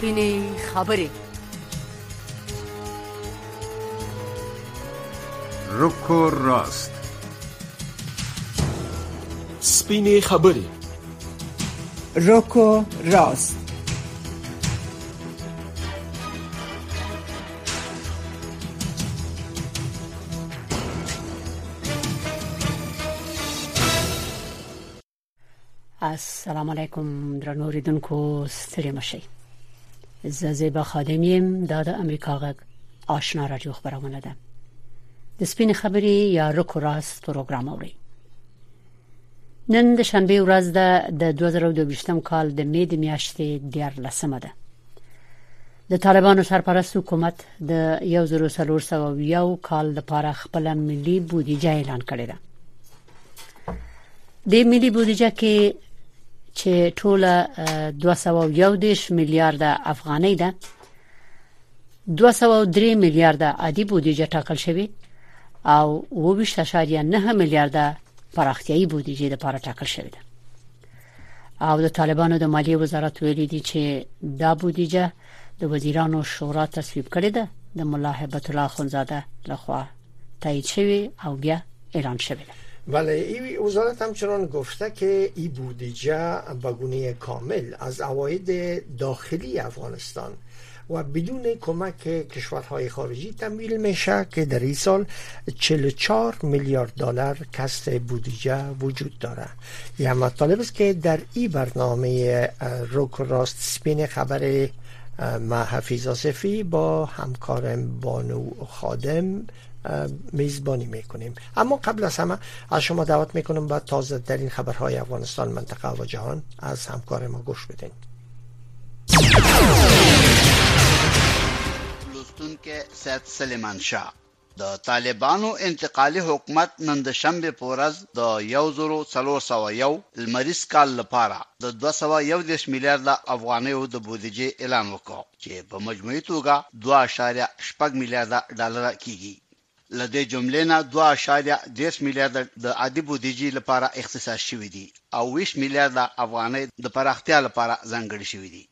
سپینې خبرې. روکو راست. سپینې خبرې. روکو راست. السلام علیکم درنو اوریدونکو، ستړي مشئ. زه زیبا خادم یم. دا د امریکا غږ آشنا رادیو خبرونه ده. د سپینې خبرې یا روکو راست پروګرام اوري. نن د شنبه ورځ ده د 2022 کال د می د میاشتې 14 ده. د طالبانو سرپرست حکومت د 1401 کال لپاره خپل ملي بودیجه اعلان کړې ده. د ملي بودیجه کې چې ټوله 211 میلیارډ افغانۍ ده، 203 میلیارډ عادي بودیجه ټاکل شوی او 20.9 میلیارډ پراختیايي بودیجه لپاره ټاکل شوی ده. او د طالبانو د مالیې وزارت ویلي دی چې دا بودیجه د وزیرانو شورا تصویب کړې ده، د ملا هیبت الله خونزاده لخوا تایید شوی او بیا اعلان شوی ده. بله، این وزارت همچنان گفته که این بودجه به گونه کامل از عواید داخلی افغانستان و بدون کمک کشورهای خارجی تمویل میشه که در این سال 44 میلیارد دلار کسر بودجه وجود داره. یه مطالب است که در این برنامه روکو راست سپین خبر ما حفیظ آصفی با همکارم بانو خادم میزبانی میکنیم. اما قبل از همه از شما دعوت میکنم با تازه ترین خبرهای افغانستان، منطقه و جهان از همکار ما گوش بدین. لستون که سید سلیمان شاه د طالبانو انتقالي حکومت نن د شنبه په ورځ د 1401 المریز کال لپاره د 211 میلیارډ افغانیو د بودیجې اعلان وکړ چې په مجموعي توګه 2.8 میلیارډ ډالر کیږي. لدې جملې نه 2.10 میلیارډ د عادي بودیجې لپاره اختصاص شوی دی او 20 میلیارډ افغانۍ د پراختیا لپاره ځانګړي شوی دی.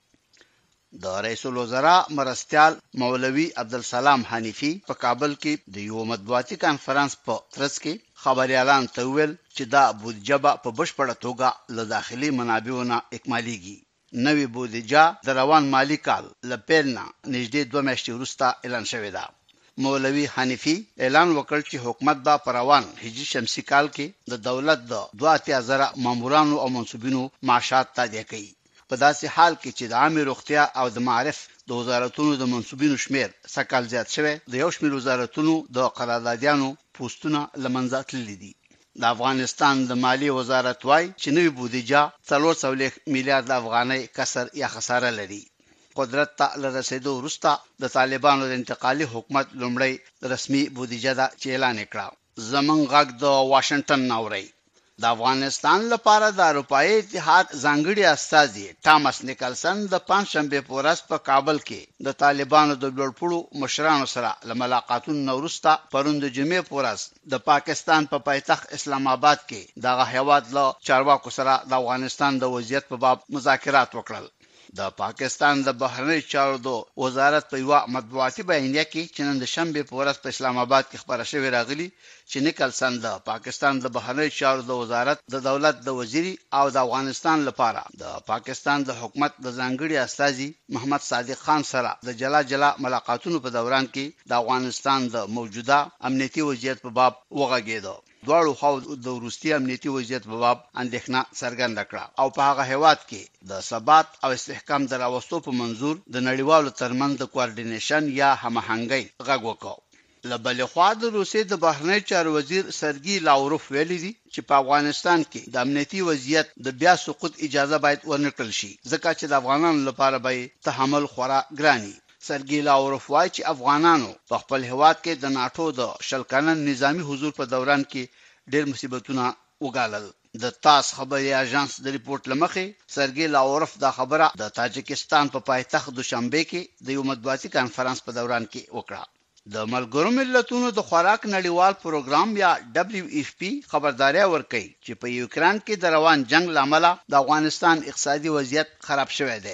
د رئیس الوزرا مرستیال مولوی عبدالسلام حنیفی په کابل کې د یو مطبوعاتي کانفرنس په ترڅ کې خبريالان ته ویل چې دا بودیجه په بشپړه توګه له داخلي منابعو نه اکمالیږي. نوې بودیجه د روان مالی کال له پیل نه نږدې 2 میاشتې وروسته اعلان شوې ده. مولوی حنیفی اعلان وکړ چې حکومت با پروان هجری شمسی کال کې د دولت د 2000 مامورانو او منصوبینو معاشات تادیه کوي. په داسې حال کې چې د عامه روغتیا او د معارف د وزارتونو د منصوبینو شمیر سکهال زیات شوی، د یو شمېر وزارتونو د قراردادیانو پوسټونه لمنځه تللي دي. د افغانستان د مالی وزارت وايي چې نوې بودیجه 400 میلیارډ افغانۍ کسر یا خساره لري. قدرت ته لرسېدو وروسته د طالبانو د انتقالي حکومت لومړی رسمي بودیجه دا چې اعلان کړه. زمونږ غږ د واشنگټن ناوړی. د افغانستان لپاره د اروپایي اتحاد ځانګړي استازي ټامس نیکلسن د پنځشنبه په ورځ په کابل کې د طالبانو د لوړپوړو مشرانو سره ملاقاتونو وروسته پرون د جمعې په ورځ د پاکستان په پایتخت اسلام آباد کې دغه هیواد له چارواکو سره د افغانستان د وضعیت په باب مذاکرات وکړل. د پاکستان د بهرنی چارو د وزارت په یو مطبوعاتي بیانیه کې چې نن د شنبه په ورځ په اسلام آباد کې خبره شوې راغلي چې نیکلسن د پاکستان د بهرنی چارو د وزارت د دولت د وزیر او د افغانستان لپاره د پاکستان د حکومت د ځانګړي استازي محمد صادق خان سره د جلا ملاقاتونو په دوران کې د افغانستان د موجوده امنیتي وضعیت په باب وغږېده. دواړو خواو د وروستي امنیتي وضعیت په باب اندېښنه څرګنده کړه او په هغه هیواد کې د ثبات او استحکام د راوستو په منظور د نړیوالو ترمنځ د کوارډینیشن یا هماهنګۍ غږ وکړ. له بلې خوا د روسیې د بهرنی چارو وزیر سرګي لاوروف ویلي دي چې په افغانستان کې د امنیتي وضعیت د بیا سقوط اجازه باید ورنکړل شي، ځکه چې د افغانانو لپاره به تحمل خورا ګراني. سرګي لاوروف وايي چې افغانانو په خپل هیواد کې د ناتو د شلکانن نظامی حضور په دوران کې ډېر مصیبتونه وګالل. د تاس خبري اژانس د ریپورت لمخې سرګي لاوروف دا خبره د تاجکستان په پایتخت دوشنبه کې د یو مطبوعاتي کانفرنس په دوران کې وکړه. د ملګرو ملتونو د خوراک نړیوال پروګرام یا WFP خبرداري ورکړي چې په یوکران کې د روان جنگ لامل د افغانستان اقتصادي وضعیت خراب شوی دی.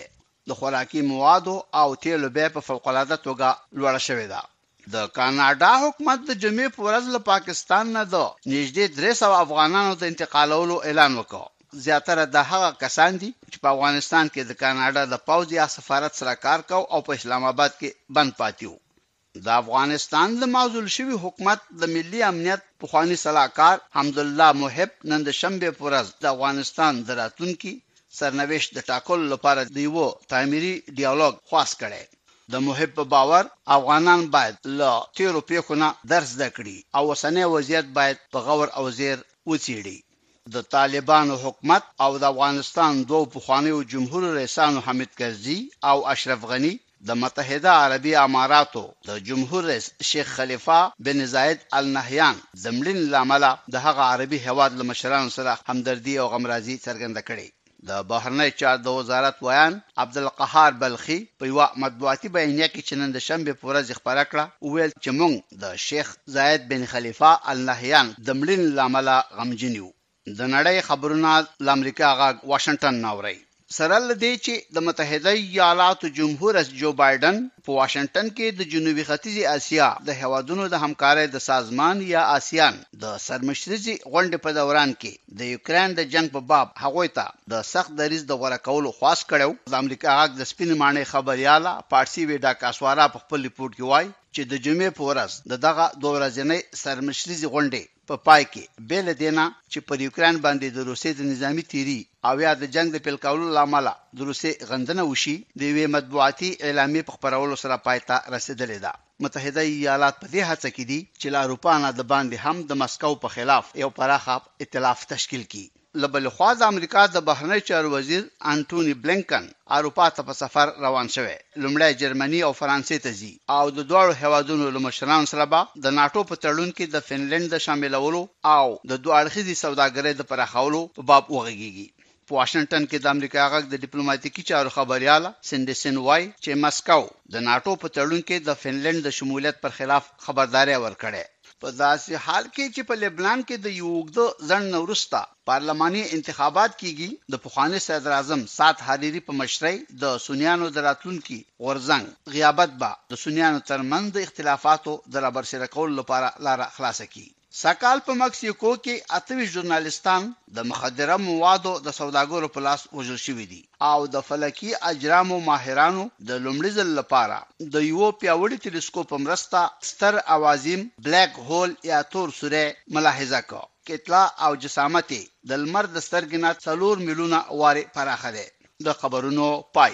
د خوراکي موادو او تیلو بیه په فوق العاده توګه لوړه شوې ده. د کاناډا حکومت د جمعې په ورځ له پاکستان نه د نږدې 300 افغانانو د انتقالولو اعلان وکړ. زیاتره د هغه کسان دي چې په افغانستان کې د کاناډا د پوځ یا سفارت سره کار کوي او په اسلام آباد کې بند پاتې وو. د افغانستان د معزول شوی حکومت د ملي امنیت پخوانی صلاحکار حمدالله محب نن د شنبه په ورځ د افغانستان د راتلونکي سرنوشت د ټاکلو لپاره د یو تعمیري ډیالوګ خواست کړي. د محب په باور افغانان باید له تیرو پیښو نه درس زده کړي او اوسنی وضعیت باید په غور او زیر وڅېړي. د طالبانو حکومت او د افغانستان دوه پخوانیو جمهور رئیسانو حامد کرزي او اشرف غني د متحده عربي اماراتو د جمهور رئیس شیخ خلیفہ بن زاید ال نهیان د مړینې لامل د هغه عربي هواد له مشرانو سره همدردي او غمرازي څرګنده کړې. د بهرنی چارو د وزارت ویان عبدالقهار بلخي په یو مطبوعاتي بیانیه کې چې نن د شنبه په ورځ خبره کړه وویل چې موږ د شیخ زاید بن خلیفہ ال نهیان د مړینې لامل غمجن یو. د نړۍ خبرونه د امریکا غاګ واشنگټن ناوړي. سره لدې چې د متحده ایالاتو جمهور رئیس جو بایدن په واشنگټن کې د جنوبي ختیځې اسیا د هیوادونو د همکارۍ د سازمان یا آسیان د سرمشري غونډې په دوران کې د یوکرين د جنگ په باب هغوی ته د سخت دریځ د غوړه کولو خواست کړو. د امریکا غاګ د سپین مانې خبرياله پارسي ویډا کاسوارا په خپل ریپورت کې وایي چې د جمعې په ورځ دغه دوه ورځنۍ سرمشري غونډې په پای کې بیل دینا چې پر یوکرين باندې د روسي د نظامی تیری او یا د جنگ د پیل کولو لامل د روسي غندنه وشي د وی مطبوعاتي اعلامیه په خبرولو سره پای ته رسیدلې ده. متحده ایالات په دې هڅه کې دي چې له اروپا نه د باندې هم د مسکو په خلاف یو پراخه ائتلاف تشکیل کړي. لبل خوا د امریکا د بهرنی چارو وزیر انټونی بلینکن اروپا ته په سفر روان شوی. لومړی جرمني او فرانسې ته ځي او د دوه هیوادونو له مشرانو سره به د ناتو په تړون کې د فنلند د شاملولو او د دوه اړخیزې سوداګرۍ د پراخولو په باب وغږیږي. په واشنگټن کې د امریکا غږ د ډیپلوماټیکي چارو خبرياله سندسن وای چې مسکو د ناتو په تړون کې د فنلند د شمولیت پر خلاف خبرداري ورکړه. په داسې حال کې چې په لبنان کې د یوګد ځن وروسته پارلماني انتخابات کیږي، د پخوانی صدر اعظم سعد حریری په مشرۍ د سنیانو د راتلونکي غورځنګ غیابت به د سنیانو ترمنځ د اختلافاتو د رابرسېره کولو لپاره لار خلاصه کړي. ساکال په مکسیکو کې 28 ژورنالستان د مخدره موادو د سوداګرو په لاس وژل شوي دي او د فلکی اجرامو ماهرانو د لومړي ځل لپاره د یو پیاوړي ټلسکوپ مرسته ستر اوازیم بلیک هول یا تور سوری ملاحظه کړه. کتلا او جسامت د لمر د سترګې 4 میلیونه واري پراخه ده. د خبرونو پای.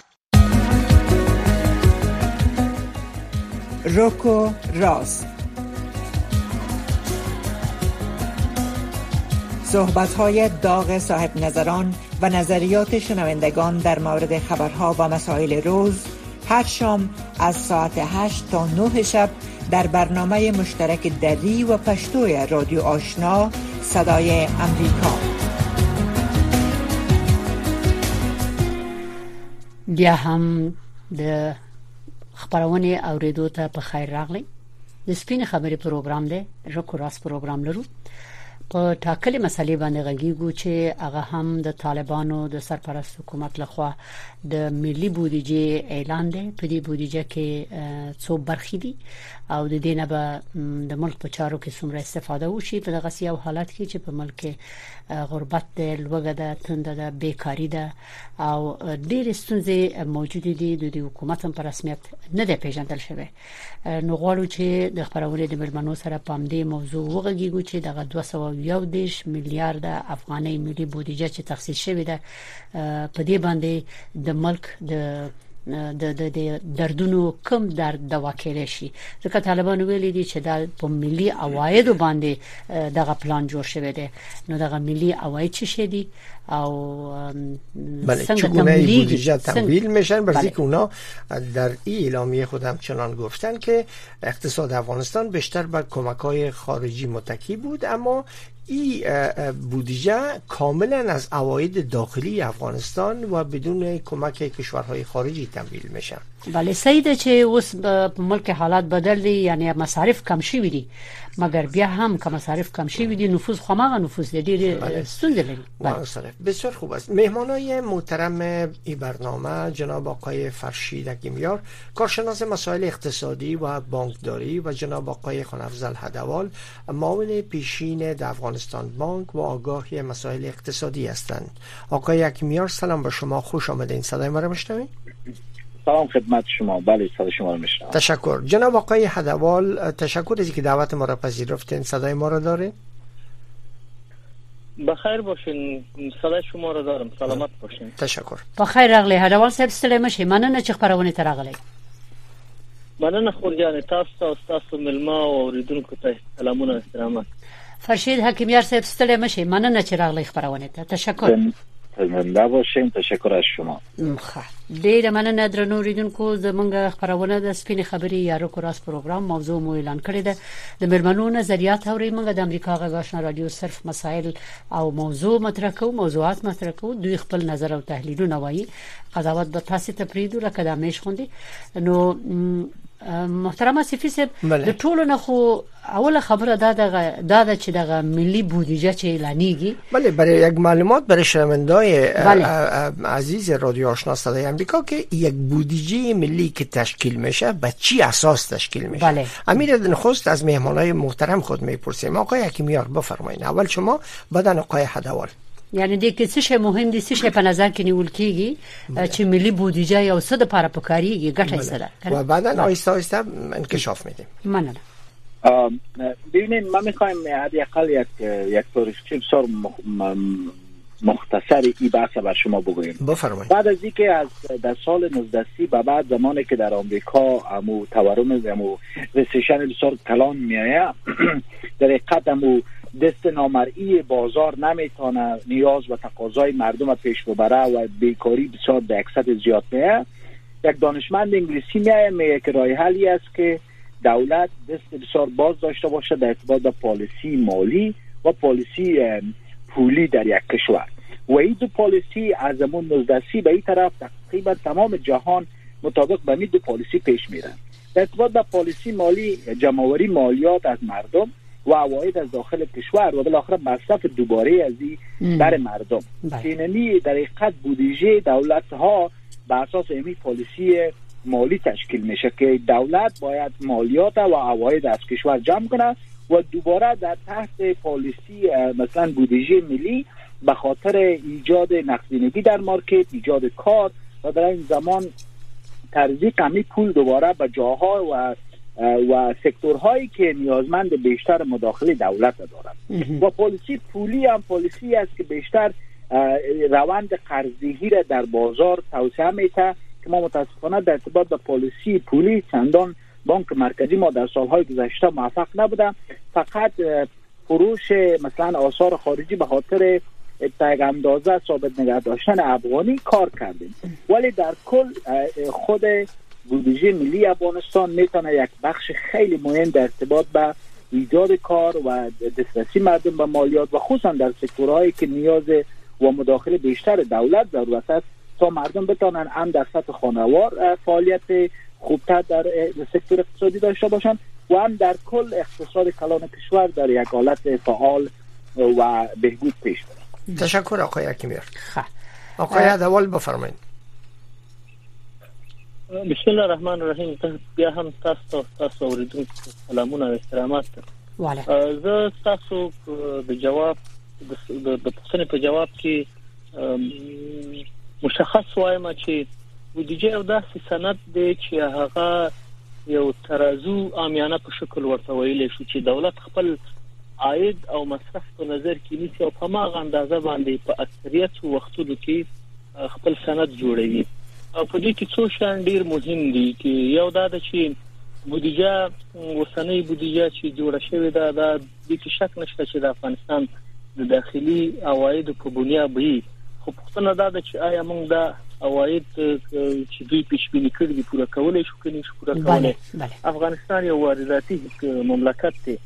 روکو راست، صحبت‌های داغ صاحب نظران و نظریات شنوندگان در مورد خبرها و مسائل روز، هر شام از ساعت 8 تا 9 شب در برنامه مشترک دری و پشتوی رادیو آشنا صدای امریکا. بیا هم د خبرونه اوریدو ته په خیر راغلی. د سپین خبري پروګرام دی، روکو راست پروګرام لرو. په ټاکلې مسلې باندې غږیږو چې هغه هم د طالبانو د سرپرست حکومت لخوا د ملي بودیجې اعلان دی. په دې بودیجې کې څو برخې دي او د دې نه به د ملک په چارو کې څومره استفاده وشي په دغه سیاو حالت کې چې په ملک غربت د لوګه د تند د بیکاری ده او ډېر ستونزې موجود دي. د حکومت هم په رسمیت نه دی پیژندل شوی. نو غواړو چې د خبرونه د ملمنو سره پام دې موضوع وغږیږو چې دغه 210 میلیارډ افغاني ملي بودیجه چې تخصیص شوی ده په دې باندې د ملک د دردونو کم درد دوا کېږي شي. ځکه طالبان ویلي دي چې د په ملي عواید باندې دغه پلان جوړ شوی دی. نو دغه ملي عواید څه شي دي او چگونه بودجه تمویل میشن؟ برای که اونا در این اعلامیه خود هم چنان گفتن که اقتصاد افغانستان بیشتر بر کمک‌های خارجی متکی بود، اما این بودجه کاملا از عواید داخلی افغانستان و بدون کمک کشورهای خارجی تمویل میشه. بله سیده چې اوس په ملک حالات بدل دي، یعنی مصارف کم شوي دي، مگر بیا هم که مصارف کم شوي دي نفوذ خامغه نفوذ دي ستونزې لري. مصارف بسیار خوب است. مهمانای محترم این برنامه جناب آقای فرشید حکیمیار، کارشناس مسائل اقتصادی و بانکداری، و جناب آقای خانافضل هدوال، معاون پیشین در افغانستان بانک و آگاهی مسائل اقتصادی هستند. آقای حکیمیار سلام به شما، خوش آمدین. صدای ما را میشنوید؟ سلام خدمت شما. بله صدای شما رو میشنوم. تشکر. جناب آقای هدوال، تشکر از اینکه دعوت ما را پذیرفتین. صدای ما را داره؟ بخیر باشین، صدای شما را دارم. سلامت باشین. تشکر. بخیر راغلی هدوال صاحب، ستړي مشي، مننه چې خبرونه ته راغلی. مننه خورجان، تاسو ملما او اوریدونکو ته سلامونه احترامات. فرشید حکیمیار صاحب ستړي مشي، مننه چې راغلی خبرونه ته. تشکر. زنده باشین. تشکر از شما. ډیره مننه درنو اوریدونکو. زمونږ خبرونه د سپین خبري یا روکو راس پروګرام موضوع مو اعلان کړی ده. د مرمنو نظریات اوري، موږ د امریکا غږ آشنا رادیو صرف مسائل او موضوعات مطرح کوو. دوی خپل نظر او تحلیلونه وایي. قضاوت به تاسو ته پریدو لکه د همیش خوندي. نو محترم صفی صاحب، د ټولو نه خو اوله خبره دا چې دغه ملي بودجه چې اعلانیږي، بله برای یک معلومات برای شنونده‌های عزیز رادیو آشنا صدای امریکا که یک بودجه ملی که تشکیل میشه به چی اساس تشکیل میشه؟ بله. امیر نخست از مهمانای محترم خود میپرسیم. آقای حکیمیار بفرمایید. اول شما، بعدن آقای هدوال. یعنی د کې څه شی مهم دي، څه شی په نظر کې نیول کیږي چې ملي بودجه یو څه د لپاره پکاريږي، ګټه یې سره و بعداً آهسته آهسته انکشاف میدیم. مننه. ببینید ما میخوایم حداقل یک تاریخچه بسیار مختصری این بحث بر شما بگوییم. بفرمایید. بعد از اینکه در سال 1930 به بعد زمانی که در آمریکا همو تورم همو ریسیشن بسیار کلان میآید، در حقیقت همو دست نامرئی بازار نمیتونه نیاز و تقاضای مردم پیش ببره و بیکاری بسیار به اکثر زیاد میه، یک دانشمند انگلیسی میگه که راه حلی است که دولت دست بسیار باز داشته باشه در ارتباط با پالیسی مالی و پالیسی پولی در یک کشور. و این دو پالیسی از زمان 1930 به این طرف تقریبا تمام جهان مطابق به این دو پالیسی پیش میرن. در ارتباط با پالیسی مالی، جمع‌آوری مالیات از مردم و عواید از داخل کشور و بالاخره مصرف دوباره از این بر مردم. اینمی در حقیقت بودجه دولت ها بر اساس این پالیسی مالی تشکیل میشه که دولت باید مالیات و عواید از کشور جمع کنه و دوباره در تحت پالیسی مثلا بودجه ملی به خاطر ایجاد نقدینگی در مارکت، ایجاد کار و در این زمان تزریق کمی پول دوباره به جاها و سکتورهایی که نیازمند بیشتر مداخله دولت دارند. و پالیسی پولی هم پالیسی است که بیشتر روند قرضدهی را در بازار توسعه میده که ما متاسفانه در ارتباط با پالیسی پولی چندان بانک مرکزی ما در سالهای گذشته موفق نبوده. فقط فروش مثلا آثار خارجی به خاطر تگ اندازه ثابت نگه داشتن افغانی کار کردیم، ولی در کل خود بودجه ملی افغانستان میتونه یک بخش خیلی مهم در ارتباط با ایجاد کار و دسترسی مردم به مالیات و خصوصا در سکتورهایی که نیاز و مداخله بیشتر دولت ضرورت است تا مردم بتونن هم در سطح خانوار فعالیت خوبتر در سکتور اقتصادی داشته باشند و هم در کل اقتصاد کلان کشور در یک حالت فعال و بهبود پیش بره. تشکر آقای حکیمیار. آقای هدوال بفرمایید. بسم الله الرحمن الرحیم. بیا هم تاسو اوریدونکو سلامونه او احترامات. زه تاسو د جواب د پوښتنې په جواب کې مشخص وایم چې بودجه یو داسې سند دی چې هغه یو ترازو عامیانه په شکل ورته ویل شو چې دولت خپل عاید او مصرف په نظر کې نیسي او په ماغه اندازه باندې په اکثریت وختونو کې خپل سند جوړوي. او په دې کې څو شان ډیر مهم دي چې یو دا د چې بودجه وسنۍ بودجه چې جوړه شوې ده دا د کې شک نشته چې د افغانستان د داخلي عواید په بنیاد به خو پښتنه دا چې آیا موږ دا عواید چې دوی پیشبینی کړی دي پوره کولای شو کني شو پوره کولای. افغانستان یو وارداتي مملکت دی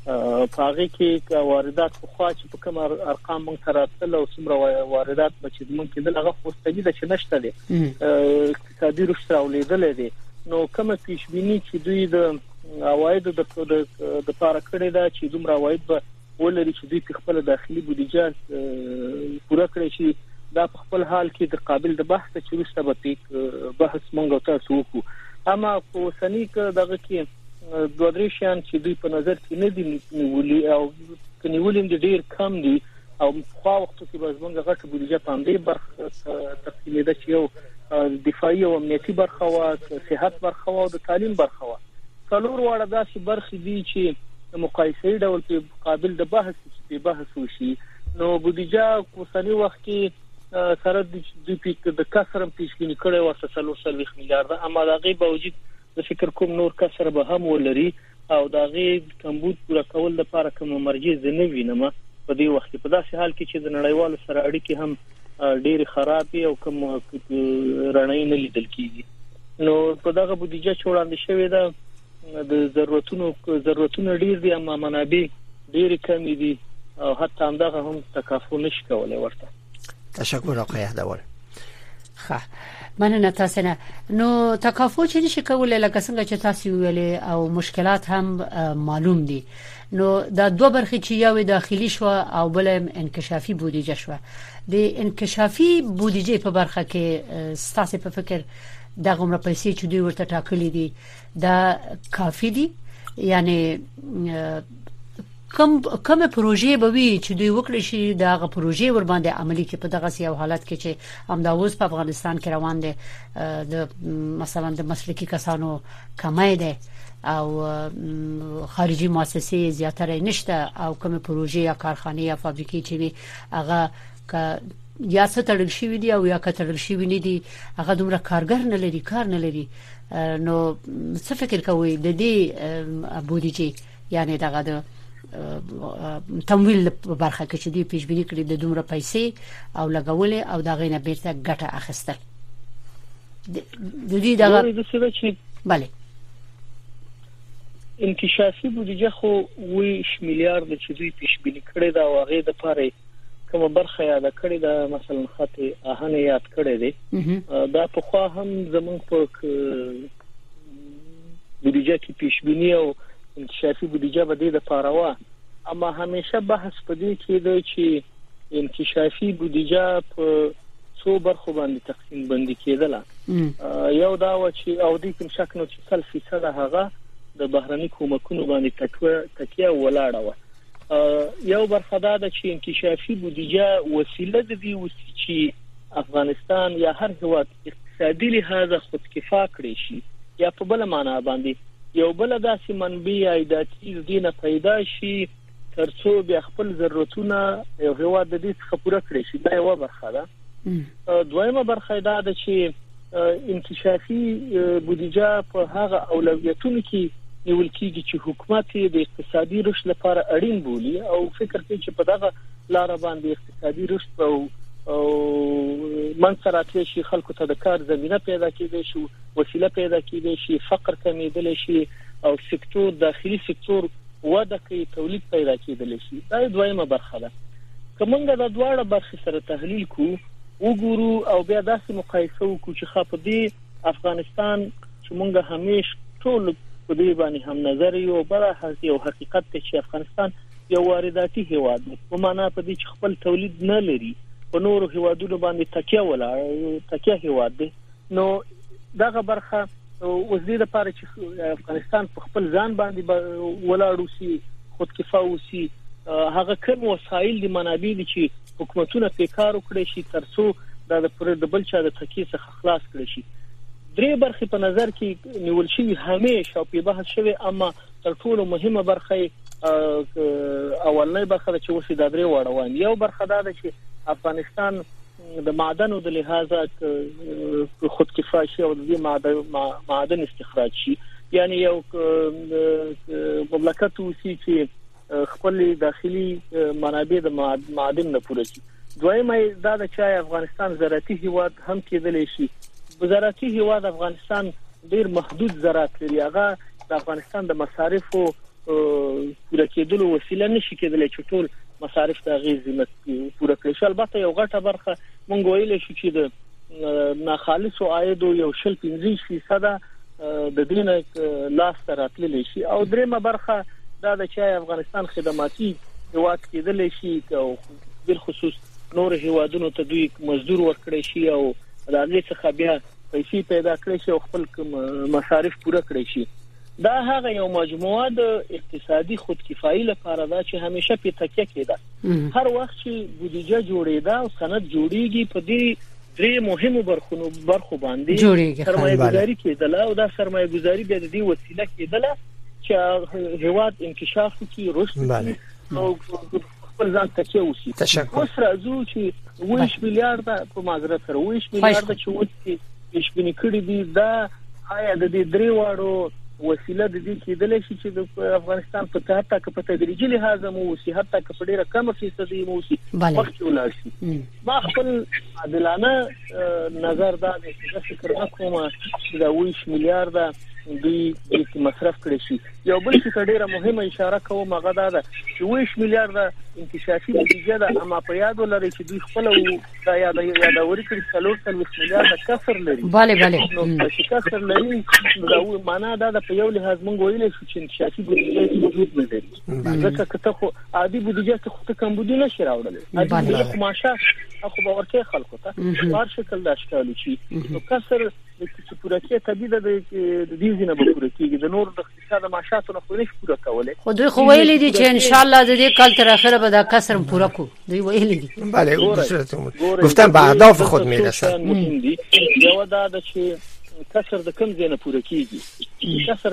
پاغه کې واردات خو چې په کوم ارقام مونږ تراتل او څومره واردات بچي مونږ کې دغه خوستګي د چنشته دي اقتصادي رشد راولېدل دي نو کومه پیشبینی چې دوی د عواید د پاره کړی دا چې دومره عواید به ولري چې دوی په خپل داخلي بودیجه پوره کړی شي دا په خپل حال کې د قابل د بحث چې وروسته به بحث مونږ تاسو وکړو اما په سنی کې دغه کې دوه درې شیان چې دوی په نظر کې نه دي نیولي او کنيولم د ډیر کم دي او خو وخت کې به زمونږ غټه بودیجه په همدې برخه تقسیم ده چې یو دفاعي او امنیتي برخه او صحت برخه او د تعلیم برخه و څلور واړه داسې برخې دي چې مقایسې ډول په قابل د بحث وشي نو بودیجه په سنی وخت کې سره د کسرم پیشبینی کړي ورته 3 میلیارډ اما د غي باوجود د فکر کوم نور کسر به هم ولري او د غي کمبود پورا کول د لپاره کوم مرجع نه وینم په دې وخت په داسې حال کې چې د نړیوالو سره اړیکې هم ډېر خراب او کوم رڼای نه لیدل کیږي نو په دغه بودیجه وړاندې شوې ده د ضرورتونو ډېر دي اما منابع ډېر کم دي او حتی همدغه هم تکافو نشي کولای ورته تشکر آقای اهدوار. مننه تاسو نه نو تکافو چې نشي کولای لکه څنګه چې تاسو ویلې او مشکلات هم معلوم دي نو دا دوه برخې چې یو داخلي شو او بل انکشافي بودیجه شو د انکشافي بودیجه په برخه کې ستاسو په فکر دا غوړه پیسې چې دوی ورته ټاکلي دي دا کافي دي یعنی کوم پروژې به وي چې دوی وکړي شي دغه پروژې ور باندې عملي کې په دغه سیاو حالت کې چې امداوز په افغانستان کې روان دي د مثلا د مسلکي کسانو کمای ده او خارجي مؤسسې زیاتره نشته او کوم پروژې یا کارخانه یا فابریکې چې وي هغه یا ستړل شي دي او یا کتړل شي نه دي هغه دومره کارګر نه لري کار نه لري نو څه فکر کوي د دې بودیجه یعنی دغه د تمویل برخه کې چې دی پیشبینی کړی د دومره پیسې او لګولې او دا غینه بیرته ګټه اخیستل د دې دغه bale انکشافي بودیجه خو 20 میلیارډ چې دوی پیشبینی کړی دا واغې د پاره کومه برخه یاد کړی دا مثلا خط اهنه یاد کړی دی دا په خو هم زمون په بودیجه کې پیشبینی او انکشافي بودیجه به د لپاره و اما همیشه بحث پدې کې دی چې انکشافي بودیجه په څو برخو باندې تقسیم بندي کېدله یو دا و چې او دې کوم شک نو چې 100% هغه د بهرني کومکونو باندې تکیه ولاړه و یو برخه دا چې انکشافي بودیجه وسیله د دې چې افغانستان یا هر هیواد اقتصادي لحاظه خودکفا کړي شي یا په بل معنا باندې یو بل داسې منبع عایداتي دینه پیدا شي ترڅو بیا خپل ضرورتونه یو هیواد د دې څخه پوره کړي شي دا یو برخه ده دویمه برخه دا ده چې انکشافي بودیجه په هغه اولویتونو کې نیول کېږي چې حکومت د اقتصادي رشد لپاره اړین بولي او فکر کوي چې په دغه لار باندې اقتصادي رشد او منصرات شي خلکو ته د کار زمينه پیدا کېږي شي وسیله پیدا کېږي شي فقر کمیدل شي او سکتور داخلي سکتور وده کوي تولید پیدا کېدل شي دا دویمه برخه ده کومه د دواړه برخې سره تحلیل کو وګورو او بیا داسې مقایسه وکړو چې خاطر افغانستان چې مونږه همیش ټول په دې باندې هم نظر یو بل یو حقیقت ته چې افغانستان یو وارداتي هیواد دی په معنا په دې چې خپل تولید نه لري په نورو هیوادونو باندې تکیه هیواد دی نو دغه برخه اوس دې لپاره چې افغانستان په خپل ځان باندې ولاړ وسی خودکفا وسی هغه کوم وسایل دي منابع دي چې حکومتونه په کار وکړي شي ترڅو د بل چا د تکیه څخه خلاص کړي شي درې برخې په نظر کې نیول شي همیشه او په بحث شوی اما تر ټولو مهمه برخه اولنۍ برخه چې وسی د درې وړوان یو برخه دا چې افغانستان د معدنو د لحاظه خودکفا شي او د معدن استخراج شي یعنی یو مملکت وسی چې خپل داخلي منابع د معدن نه پوره شي دویمه دا چې افغانستان زراعتي هیواد هم کېدلی شي زراعتي هیواد افغانستان ډیر محدود زراعت لري هغه د افغانستان د مصارفو پوره کېدلو وسیله نشي کېدلی چې ټول مصارف د غیزي پوره کړي. البته یو غټه برخه مونږ ویل شو چې د ناخالصو عایدو یو 15% د دینه لاس راتللی شي، او درېمه برخه دا د چې افغانستان خدماتي هیواد کېدلی شي او بل خصوص نور هیوادونو ته دوی مزدور ورکړي شي او د هغې څخه بیا پیسې پیدا کړي شي او خپل مصارف پوره کړي شي. دا هغه یو مجموعه د اقتصادي خودکفایي لپاره ده چې همیشه په تکیه کېده. هر وخت چې بودیجه جوړېده او سند جوړیږي په دې درې مهمو برخو باندې سرمایه‌گذاري کېدله او دا سرمایه‌گذاري بیا د دې وسیله کېدله چې هیواد انکشاف وکړي، رشد وکړي او خپل ځان تکیه وشي. اوس راځو چې 20 میلیارډ په معذرت سره 20 میلیارډ چې وڅ پیشبینی کړی دي، دا آیا د دې درې واړو وسیله د دې کېدلی شي چې د افغانستان په حتی که په تدریجي لحاظ مو وشي، حتی که په ډېره کمه فیصدي مو وشي، مخکې ولاړ شي. ما خپل عادلانه نظر دا دی چې فکر نه کوم چې دا 20 میلیارډ دوی دې مصرف کړي شي. یو بل څه ډېره مهمه اشاره کوم هغه دا ده چې 20 میلیارډ انکشافي بودیجه ده، اما په یاد ولرئ چې دوی خپل دا یادوري کړي 40 میلیارډ کسر لري. نو چې کسر لري دا معنا دا د په یو لحاظ مونږ ویل شو چې انکشافي بودیجه وجود نه لري، ځکه که خو عادي بودیجه ته کم بودیجه نشي راوړل، عادي معاشه خو به ورکه خلکو ته هر شکل د اشکال شي. نو کسر چې پوره کې طبيعي د دې ځینه به پوره کېږي، د نور د اقتصاد معاشاتو نه خو نشي پوره کولای. خو دوی خو ویلي دي چې ان شاء الله د دې کال تر اخره به دا کسر پوره کو، دوی ویلي دي. بله گفتن به اهداف خود میرسن. یو دا چې کسر د کم ځای نه پوره کېږي، کسر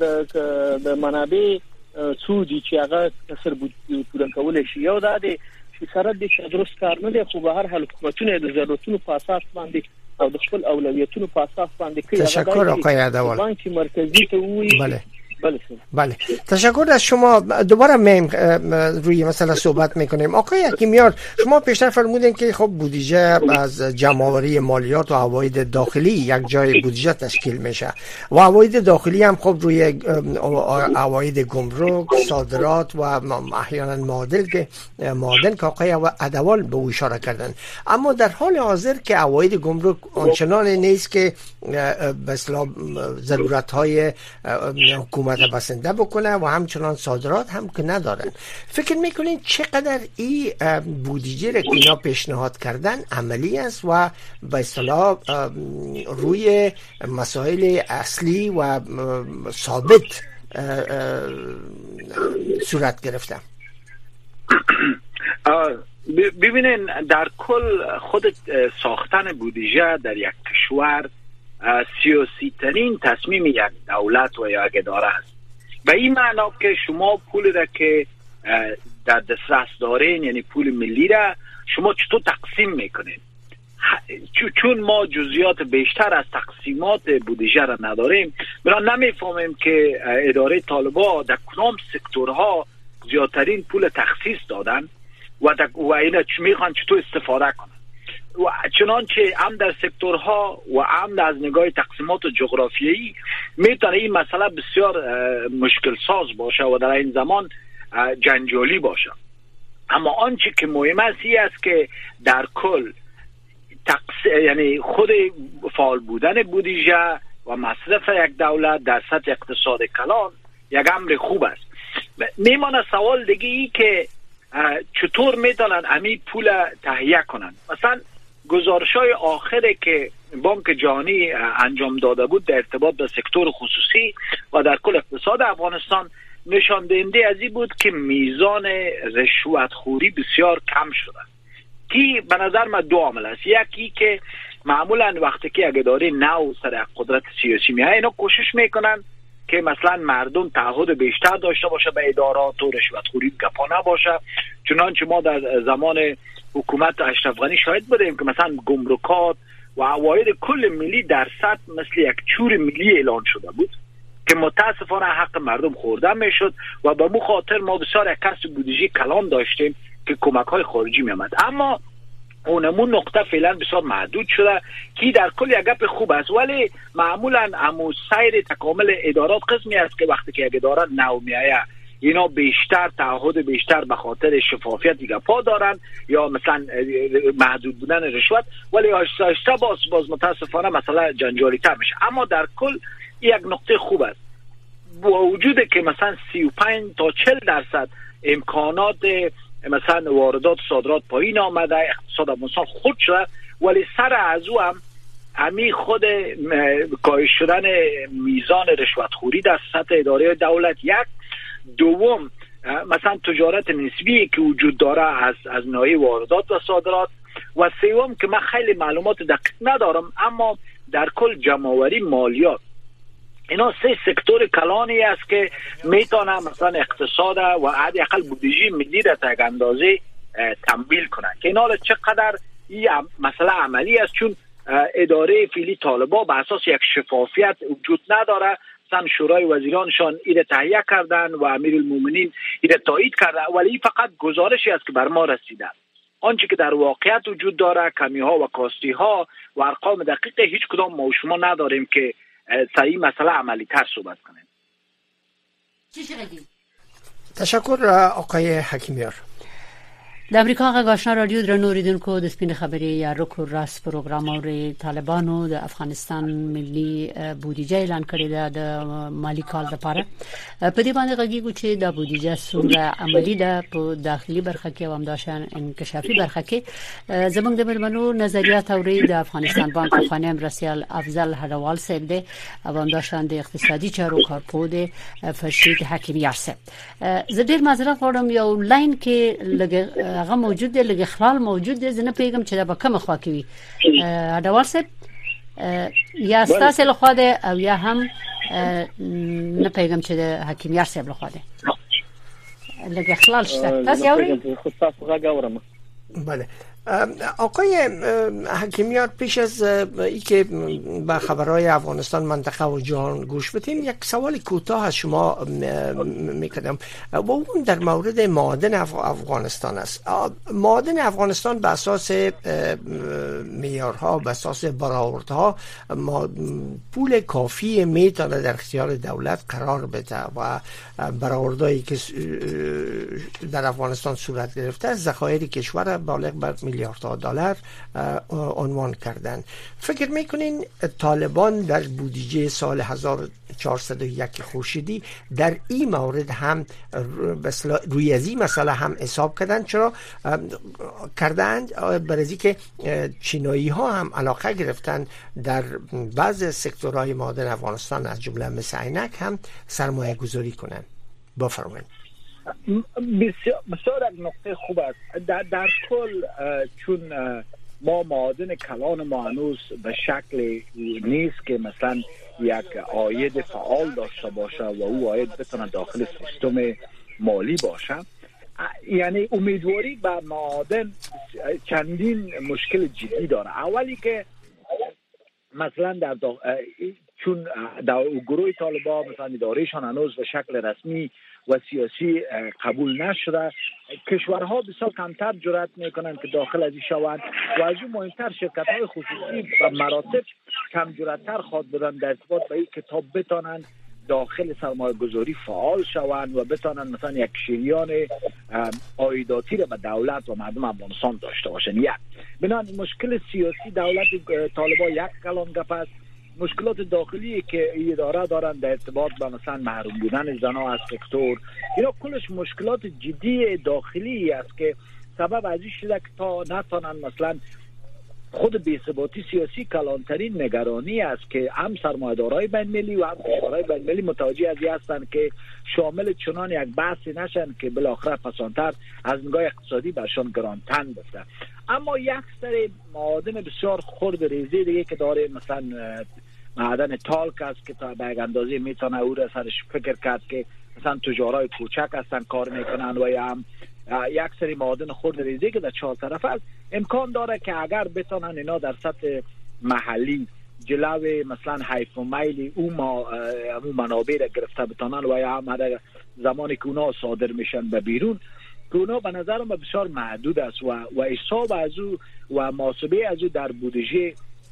د منابع څو دي چې هغه کسر پوره کولای شي. یو دا دی چې سره د درست کار نه دی، خو به هر حال حکومتونه د ضرورتونو په اساس باندې او د خپل اولویتونو په اساس باندې کوي. تشکر آقای عدوال. بانک مرکزی ته وی بله تشکر از شما. دوباره میم روی مسئله صحبت میکنیم. آقای حکیمیار، شما پیشتر فرمودین که خب بودجه از جمع‌آوری مالیات و عواید داخلی یک جای بودجه تشکیل میشه و عواید داخلی هم خب روی عواید گمرک، صادرات و احیانا معادن که آقای عدوال به او اشاره کردن. اما در حال حاضر که عواید گمرک آنچنان نیست که به اصطلاح ضرورت‌های حکومت بسنده بکنه و همچنان صادرات هم که ندارن. فکر میکنین چقدر این بودجه را که اینا پیشنهاد کردن عملی است و به اصطلاح روی مسائل اصلی و ثابت صورت گرفته؟ ببینین در کل خود ساختن بودجه در یک کشور سیاسی ترین تصمیم یک دولت و یک اداره است. به این معنا که شما پول را که در دسترس دارین، یعنی پول ملی را شما چطور تقسیم میکنین. چون ما جزئیات بیشتر از تقسیمات بودجه را نداریم، بنابراین نمیفهمیم که اداره طالبان در کدام سکتورها زیادترین پول تخصیص دادن و اینا میخوان چطور استفاده کنن. و چنانچه هم در سکتورها و هم از نگاه تقسیمات جغرافیایی میتونه این مسئله بسیار مشکل ساز باشه و در این زمان جنجالی باشه. اما آنچه که مهم است این است که در کل یعنی خود فعال بودن بودجه و مصرف یک دولت در سطح اقتصاد کلان یک امر خوب است. میمانه سوال دیگه ای که چطور میتونن امی پول تهیه کنن. مثلا گزارش‌های آخری که بانک جهانی انجام داده بود در ارتباط با سکتور خصوصی و در کل اقتصاد افغانستان نشان دهنده از این بود که میزان رشوتخوری بسیار کم شده. کی به نظر من دو عامل است. یکی که معمولا وقتی که یک اداره نو سر قدرت سیاسی میاد، اینا کوشش میکنن که مثلا مردم تعهد بیشتر داشته باشه به ادارات و رشوتخوری گپا نباشه. چنانچه ما در زمان حکومت اشرف غنی شاهد بودیم که مثلا گمرکات و عواید کل ملی در سطح مثل یک چور ملی اعلان شده بود که متاسفانه حق مردم خورده میشد و به مو خاطر ما بسیار یک کسر بودجه کلان داشتیم که کمک های خارجی میامد. اما اونمون نقطه فعلا بسیار محدود شده که در کل یک گپ خوب است، ولی معمولا سیر تکامل ادارات قسمی است که وقتی که یک اداره نو میایه اینا بیشتر تعهد بیشتر به خاطر شفافیت گپا دارن یا مثلا محدود بودن رشوت، ولی آهسته آهسته باز متاسفانه مسئله جنجالی تر میشه. اما در کل یک نقطه خوب است، با وجود که مثلا 35 تا 40% امکانات مثلا واردات صادرات پایین آمده، اقتصاد افغانستان خود شده، ولی سر از او هم همی خود کاهش شدن میزان رشوتخوری در سطح اداره دولت، یک دوم مثلا تجارت نسبی که وجود داره از ناحیه واردات و صادرات، و سوم که من خیلی معلومات دقیق ندارم اما در کل جمع‌آوری مالیات. اینا سه سکتور کلانی است که میتونه مثلا اقتصاد و حداقل بودجه ملی را تا یک اندازه تمویل کنه که اینا را چقدر این مسئله عملی است، چون اداره فعلی طالبان به اساس یک شفافیت وجود نداره. مثلا شورای وزیرانشان ایره تهیه کردن و امیرالمومنین ایره تایید کرده، ولی فقط گزارشی است که بر ما رسیده. آنچه که در واقعیت وجود داره، کمی ها و کاستی ها و ارقام دقیق، هیچ کدام ما و شما نداریم که صحیح مسئله عملی تر صحبت کنیم. تشکر آقای حکیمیار. د امریکا غږ آشنا رادیو درنو اوریدونکو، د سپین خبرې یا رکو راس پروګرام او طالبانو د افغانستان ملي بودیجه اعلان کړی ده د مالی کال لپاره. په دې باندې غږیږي چې د بودیجه څومره عملی ده په داخلي برخه کې او همداشان انکشافي برخه کې. زموږ د ملمنو نظریات اوري د افغانستان بانک خانه مرسیال افضل هروال صاحب ده او همداشان د اقتصادي چارو کارپود فرشید حکیمیار صاحب. زه ډیر معذرت غواړم، یو لاین کې لګ هغه موجود دی، لږ اخلال موجود دی، زه نه پیغام چې دا به کومه خوا کې وي. اډوال صاحب یا ستاسو له خوا ده او یا هم نه پیغام چې د حکیمیار صاحب له خوا ده، لږ اخلال شته. تاسو یاوري خود تاسو غږ اورم. بله آقای حکیمیار، پیش از اینکه به خبرهای افغانستان منطقه و جهان گوش بدیم، یک سوال کوتاه از شما میکنم و اون در مورد معادن افغانستان است. معادن افغانستان به اساس معیارها، به اساس برآوردها پول کافی میتونه در اختیار دولت قرار بده و برآوردهایی که در افغانستان صورت گرفته ذخایر کشور بالغ بر میلیاردها دلار عنوان کردن. فکر میکنین طالبان در بودجه سال 1401 خورشیدی در این مورد هم روی از این مسئله هم حساب کردن؟ چرا کردند؟ برای که چینایی ها هم علاقه گرفتن در بعض سکتورهای معادن افغانستان از جمله مثل عینک هم سرمایه گذاری کنن. بفرمایید. بسیار یک نقطه خوب است. در کل چون ما معادن کلان ما هنوز به شکل نیست که مثلا یک عاید فعال داشته باشه و او عاید بتونه داخل سیستم مالی باشه، یعنی امیدواری به معادن چندین مشکل جدی داره. اولی که مثلا چون در گروه طالبان مثلا ادارهشان هنوز به شکل رسمی و سیاسی قبول نشده، کشورها بسیار کمتر جرأت میکنند که داخل ازی شوند و از اون مهمتر شرکت‌های خصوصی و مراتب کم جرأت‌تر خواهد بودند در ارتباط با این کتاب بتانند داخل سرمایه گذاری فعال شوند و بتانند مثلا یک شریان عایداتی را به دولت و مردم افغانستان داشته باشند. یک بنابراین مشکل سیاسی دولت طالبان یک کلان گپ است. مشکلات داخلی که اداره دارن در ارتباط با مثلا محروم بودن زنها از سکتور، اینا کلش مشکلات جدی داخلی است که سبب از این شده که تا نتونن مثلا خود بی‌ثباتی سیاسی کلانترین نگرانی است که هم سرمایه‌دارای بین‌المللی و هم کشورهای بین‌المللی متوجه از این هستند که شامل چنان یک بحثی نشن که بالاخره پسانتر از نگاه اقتصادی برشان گرانتن بشه. اما یک سری معادن بسیار خرد ریزی دیگه که داره، مثلا معدن تالک است که تا به یک اندازه میتونه او را سرش فکر کرد که مثلا تجارای کوچک هستن کار میکنن و یا هم یک سری معادن خرد ریزی که در چهار طرف است. امکان داره که اگر بتونن اینا در سطح محلی جلوی مثلا حیف و میل اون منابع را گرفته بتونن و یا هم زمانی که اونا صادر میشن به بیرون، که اونا به نظرم بسیار محدود است و حساب از او و محاسبه از او در بودجه